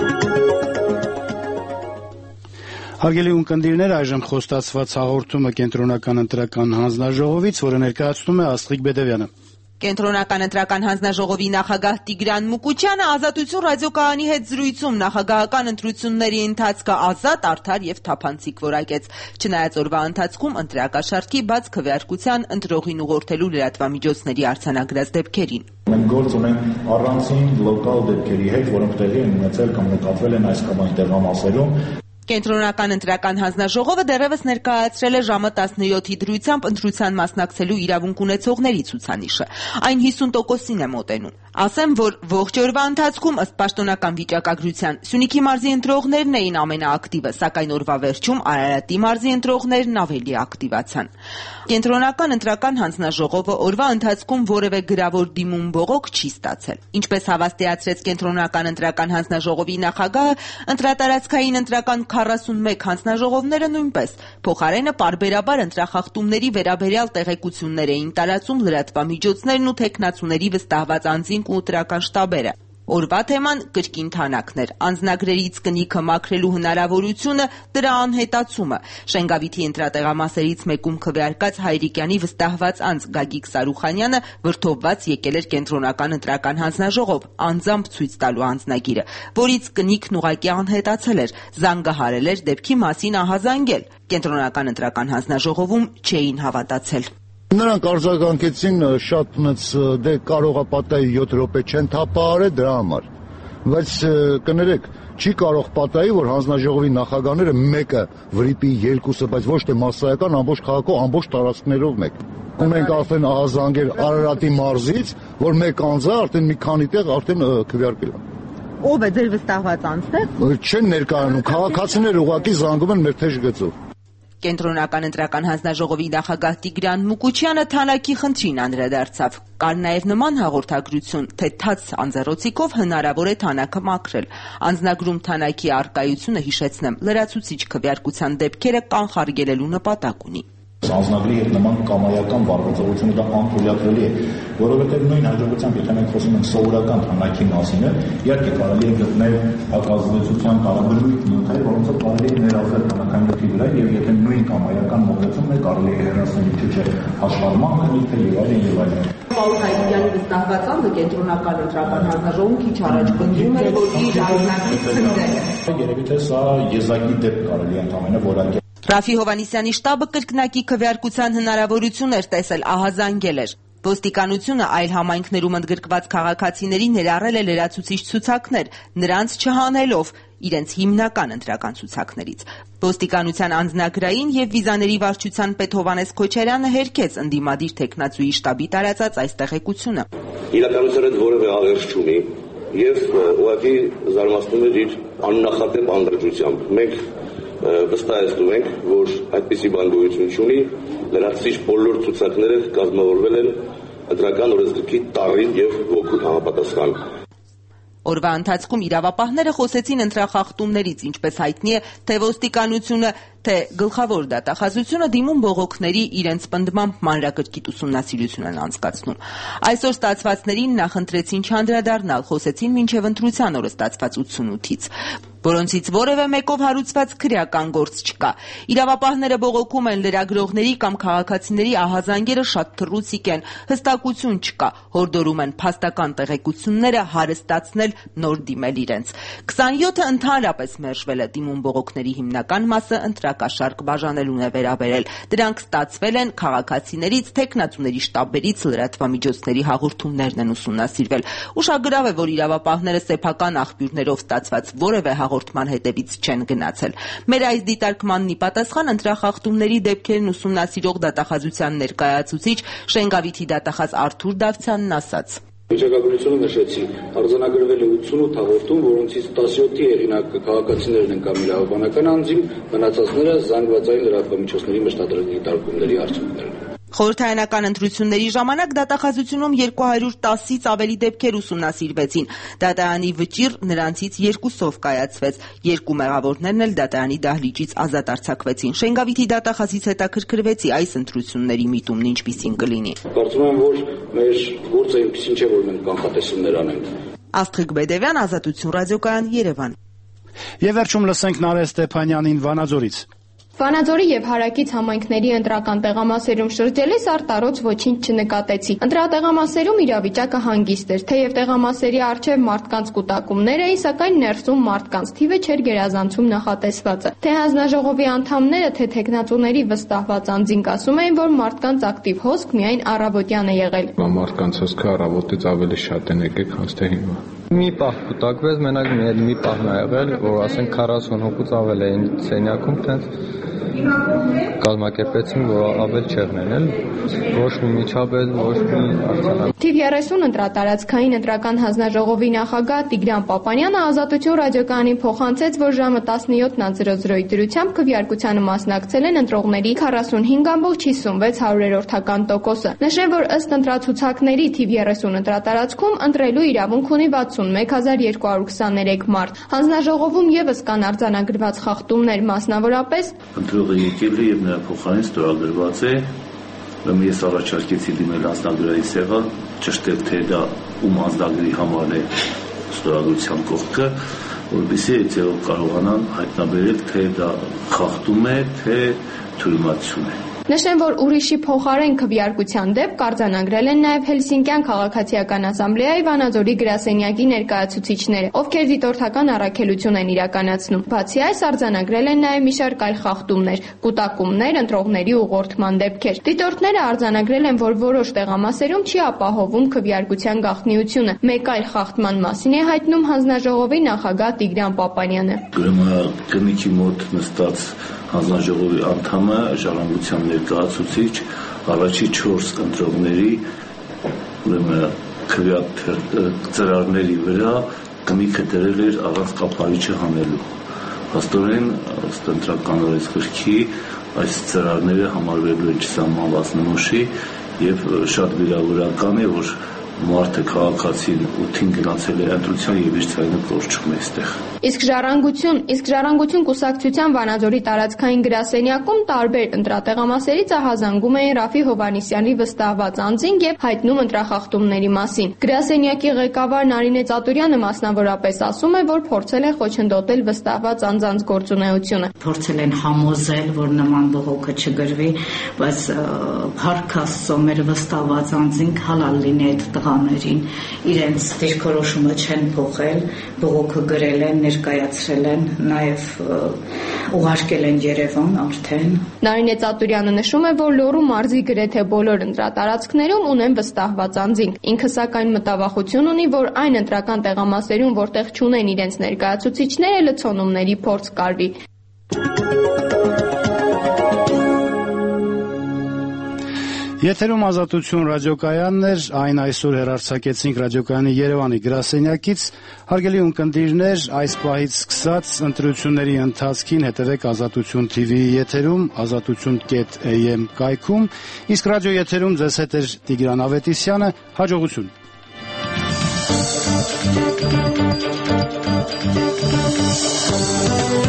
Հարգելի ունկնդիրներ, այժմ խոստացված հաղորդումը կենտրոնական ընտրական հանձնաժողովից, որը ներկայացնում է Աստղիկ Բեդևյանը։ Կենտրոնական ընտրական հանձնաժողովի նախագահ Տիգրան Մուկուչյանը Ազատություն ռադիոկայանի հետ զրույցում նախագահական ընտրությունների ընթացքը ազատ, արդար եւ թափանցիկ որակեց։ Չնայած օրվա ընթացքում ընտրակաշառքի բաց քվեարկության ընտրողին ուղղորդելու լրատվամիջոցների արձանագրած դեպքերին։ Մենք գործ ունենք առանցին լոկալ դեպքերի հետ, որոնք տեղի են ունեցել կամ նկատվել են այս կամ այն տեղամասերում։ Կենտրոնական ընտրական հանձնաժողովը դեռևս ներկայացրել է ժամը տասնյոթի դրությամբ ընտրության մասնակցելու իրավունք ունեցողների ցուցանիշը։ Այն հիսուն տոկոսին է մոտենում։ Ասեմ, որ ողջ օրվա ընթացքում ըստ պաշտոնական վիճակագրության Սյունիքի մարզի ընտրողներն էին ամենաակտիվը, սակայն օրվա վերջում Արարատի մարզի ընտրողներն ավելի ակտիվացան։ Կենտրոնական ընտրական հանձնաժողովը օրվա ընթացքում որևէ գրավոր դիմում բողոք չի ստացել։ Ինչպես հավաստիացրեց Կենտրոնական ընտրական հանձնաժողովի նախագահը, ընտրատարածքային ընտրական քառասունմեկ հանձնաժողովները նույնպես փոխարենը պարբերաբար ընտրախախտումների վերաբերյալ տեղեկություններ էին տարածում լրատվամիջոցներն ու թեկնածուների վստահված անձինք ու ընտրական շտաբերը։ Օրվա թեման կրկին թանակն էր, անձնագրերից կնիքը մաքրելու հնարավորությունը, դրա անհետացումը։ Շենգավիթի ընտրատեղամասերից մեկում քվեարկած Հայրիկյանի վստահված անձ Գագիկ Սարուխանյանը վրդովված եկել էր Կենտրոնական ընտրական հանձնաժողով, անձամբ ցույց տալու անձնագիրը, որից կնիքն ուղղակի անհետացել էր, զանգահարել էր դեպքի մասին ահազանգել։ Կենտրոնական ընտրական հանձնաժողովում չէին հավատացել։ Նրանք արձագանքեցին շատ նց դե կարող է պատահի յոթ րոպե չեն թափահարել դրա համար, բայց կներեք, չի կարող պատահի, որ հանձնաժողովի նախագահները մեկը վրիպի, երկուսը, բայց ոչ թե մասսայական ամբողջ քաղաքով, ամբողջ տարածքներով մեկ։ Ունենք արդեն ահազանգեր Արարատի մարզից, որ մեկ անձ է արդեն մի քանի տեղ արդեն քվեարկել է։ Ով է ձեր վստահված անձը։ Չեն ներկայանում, քաղաքացիները ուղղակի զանգում են մեր թեժ գծով։ Կենտրոնական ընտրական հանձնաժողովի նախագահ Տիգրան Մուկուչյանը թանակի խնդրին անդրադարձավ։ Կար նաև նման հաղորդագրություն, թե թաց անձեռոցիկով հնարավոր է թանակը մաքրել։ Անձնագրում թանակի առկայությունը, հիշեցնեմ, լրացուցիչ քվեարկության դեպքերը կանխարգելելու նպատակ ունի։ Անձնագրի հետ նման կամայական վարվեցողությունը դա անթույլատրելի է, որովհետև նույն հաջողությամբ, եթե մենք խոսում ենք սովորական թանակի մասին, իհարկե կարելի է գտնել հակազդեցության տարաբնույթ նյութեր, որոնցով կարելի է ներազել թանկային նյութի վրա, եւ եթե նույն կամայական մոտեցումն է, կարելի է հեռացնել իջը հաշվառման քննիքը եւ այլն եւ այլն։ Պաուլ Հայրիկյանի վստահված անձը Կենտրոնական ընտրական հանձնաժողովում քիչ առաջ բնդում է, որ իր անձնագրից ցնդել է։ Երևի թե սա եզակի դեպք կարելի է ընդամենը որակել։ Ռաֆի Հովանիսյանի շտաբը կրկնակի քվեարկության հնարավորություն էր տեսել, ահազանգել էր։ Ոստիկանությունը այլ համայնքներում ընդգրկված քաղաքացիների ներառել է լրացուցիչ ցուցակներ, նրանց չհանելով իրենց հիմնական ընտրական ցուցակներից։ Ոստիկանության անձնագրային եւ վիզաների վարչության պետ Հովանես Քոչարյանը հերքեց ընդդիմադիր թեկնածուի շտաբի տարածած այս տեղեկությունը։ Իրականության հետ որևէ աղերս չունի, եւ ուղղակի զարմացնում էր իր աննախադեպ անդրադարձությամբ։ Մենք վստահեցնում ենք, որ այդպիսի բան գոյություն չունի, լրացուցիչ բոլոր ցուցակները կազմավորվել են ընտրական օրենսգրքի տառին եւ ոգու համապատասխան։ Օրվա ընթացքում իրավապահները խոսեցին ընտրախախտումներից, ինչպես հայտնի է, թե ոստիկանությունը, թե գլխավոր դատախազությունը դիմում բողոքների իրենց պնդմամբ մանրակրկիտ ուսումնասիրություն են անցկացնում։ Այսօր ստացվածներին նախընտրեցին չանդրադառնալ, խոսեցին մինչև ընտրության օրը ստացված ութսունութից, որոնցից որևէ մեկով հարուցված քրեական գործ չկա։ Իրավապահները բողոքում են լրագրողների կամ քաղաքացիների ահազանգերը շատ թռուցիկ են, հստակություն չկա, հորդորում են փաստական տեղեկությունները հարստացնել, նոր դիմել իրենց։ քսանյոթը ընդհանրապես մերժվել է, դիմում բողոքների հիմնական մասը ընտրակաշառք բաժանելուն է վերաբերել։ Դրանք ստացվել են քաղաքացիներից, թեկնածուների շտաբներից, լրատվամիջոցների հաղորդումներն են ուսումնասիրվել։ Ուշագրավ է, որ իրավապահները սեփական աղբյուրներով ստացված որևէ հաղորդման հետևից չեն գնացել։ Մեր այս դիտարկմանն ի պատասխան ընտրախախտումների դեպքերն ուսումնասիրող դատախազության ներկայացուցիչ Շենգավիթի դատախազ Արթուր Դավթյանն ասաց. Վիճակագրությունը նշեցինք, արձանագրվել է ութսունութ հաղորդում, որոնցից տասնյոթի հեղինակը քաղաքացիներն են կամ իրավաբանական անձին, մնացածները զանգվածային լրատվամիջոցների մշտադրած դիտարկումների արդյունքներն են։ Խորհրդարանական ընտրությունների ժամանակ դատախազությունում երկու հարյուր տասից ավելի դեպքեր ուսումնասիրվեցին։ Դատարանի վճիռ նրանցից երկուսով կայացվեց։ Երկու մեղավորներն էլ դատարանի դահլիճից ազատ արձակվեցին։ Շենգավիթի դատախազից հետաքրքրվեցի այս ընտրությունների միտումն ինչպիսին կլինի։ Կարծում եմ, որ մեր գործը այնպիսին չէ, որ մենք կանխատեսումներ անենք։ Աստղիկ Բեդևյան, Ազատություն ռադիոկայան, Երևան։ Եվ վերջում լսենք Նարէ Ստեփանյանին Վանաձորից։ Վանաձորի եւ Հարակից համայնքների ընտրական տեղամասերում շրջելիս արտարոց ոչինչ չնկատեցի։ Ընտրատեղամասերում իրավիճակը հանգիստ էր, թեև տեղամասերի առջև մարդկանց կուտակումներ էին, սակայն ներսում մարդկանց թիվը չէր գերազանցում նախատեսվածը։ Թե հանձնաժողովի անդամները, թե թեկնածուների վստահված անձինք ասում էին, որ մարդկանց ակտիվ հոսք միայն առավոտյան է եղել։ Մարդկանց հոսքը առավոտից ավելի շատ են եկել, քան թե հիմա։ Մի պահ կուտակվեց, մենակ մի պահն ա եղել, որ ասենք քառասուն հոգուց ավել էին սենյակում, տենց կազմակերպեցին, որ ավել չեղնել, ոչ մի միջավայր, ոչ մի արձանագրում։ Թիվ երեսուն ընտրատարածքային ընտրական հանձնաժողովի նախագահ Տիգրան Պապանյանը Ազատություն ռադիոկայանին փոխանցեց, որ ժամը տասնյոթ զրոզրոյի դրությամբ քվեարկությանը մասնակցել են ընտրողների քառասունհինգ կόμμα հիսունվեց հարյուրերորդական տոկոսը։ Նշեմ, որ ըստ ընտրացուցակների թիվ երեսուն ընտրատարածքում ընտրելու իրավունք ունի վաթսունմեկ հազար երկու հարյուր քսաներեք մարդ։ Հանձնաժողովում եւս կան արձանագրված խախտումներ, մասնավորապես ընտրողը եկել է եւ նրա փոխարեն ստորագրված է, ում ես առաջարկեցի դիմել անձնագրերի սեղան, ճշտել թե դա ում անձնագրի համար է ստորագրության կողքը, որպեսզի այդտեղ կարողանան հայտնաբերել, թե դա խախտում է, թե թյուրիմացություն է։ Նշեմ, որ ուրիշի փոխարեն քվեարկության դեպք արձանագրել են նաև Հելսինկյան քաղաքացիական ասամբլեայի Վանաձորի գրասենյակի ներկայացուցիչները, ովքեր դիտորդական առաքելություն են իրականացնում։ Բացի այս, արձանագրել են նաև մի շարք այլ խախտումներ, կուտակումներ, ընտրողների ուղղորդման դեպքեր։ Դիտորդները արձանագրել են, որ որոշ տեղամասերում չի ապահովում քվեարկության գաղտնիությունը։ Մեկ այլ խախտման մասին է հայտնում հանձնաժողովի նախագահ Տիգրան Պապանյանը։ Ուրեմն կնիքի մոտ նստած հանձնաժողովի անդամը ժառանգության ներկայացուցիչ առաջի չորս ընտրողների ուրեմն քվեատ ծրարների վրա կնիքը դրել էր առանց կապարիչը հանելու։ Հաստորեն ըստ ընտրական օրենսգրքի այս ծրարները համարվելու են չսահմանված նմուշի եւ շատ վիրավորական է, որ մարդը քաղաքացին ութին գնացել է ընտրության եւ իր ցայնը կորչում է այստեղ։ Իսկ ժառանգություն, իսկ ժառանգություն կուսակցության Վանաձորի տարածքային գրասենյակում տարբեր ընտրատեղամասերից ահազանգում էին Ռաֆի Հովհաննիսյանի վստահված անձին եւ հայտնում ընտրախախտումների մասին։ Գրասենյակի ղեկավար Նարինե Ծատուրյանը մասնավորապես ասում է, որ փորձել է խոչընդոտել վստահված անձանց գործունեությունը։ Փորձել են համոզել, որ նման բողոքը չգրվի, բայց փառք Աստծո մեր վստահված անձինք հալալ լինի այդ տղաներին, իրենց դիրքորոշումը չեն փոխել, բողոքը գրել են, ներկայացրել են, նաև ուղարկել են Երևան արդեն։ Նարինե Ծատուրյանը նշում է, որ Լոռու մարզի գրեթե բոլոր ընտրատարածքներում ունեն վստահված անձինք։ Ինքը սակայն մտավախություն ունի, որ այն ընտրական տեղամասերում, որտեղ չունեն իրենց ներկայացուցիչները, լցոնումների փորձ կարվի։ Եթերում Ազատություն ռադիոկայանն էր, այն այսօր հեռարձակեցինք ռադիոկայանի Երևանի գրասենյակից։ Հարգելի ունկնդիրներ, այս պահից սկսած ընտրությունների ընթացքին հետևեք Ազատություն թի վիի եթերում, ազատություն կետ էյ էմ կայքում, իսկ ռադիո եթերում ձեզ հետ էր Տիգրան Ավետիսյանը, հաջողություն։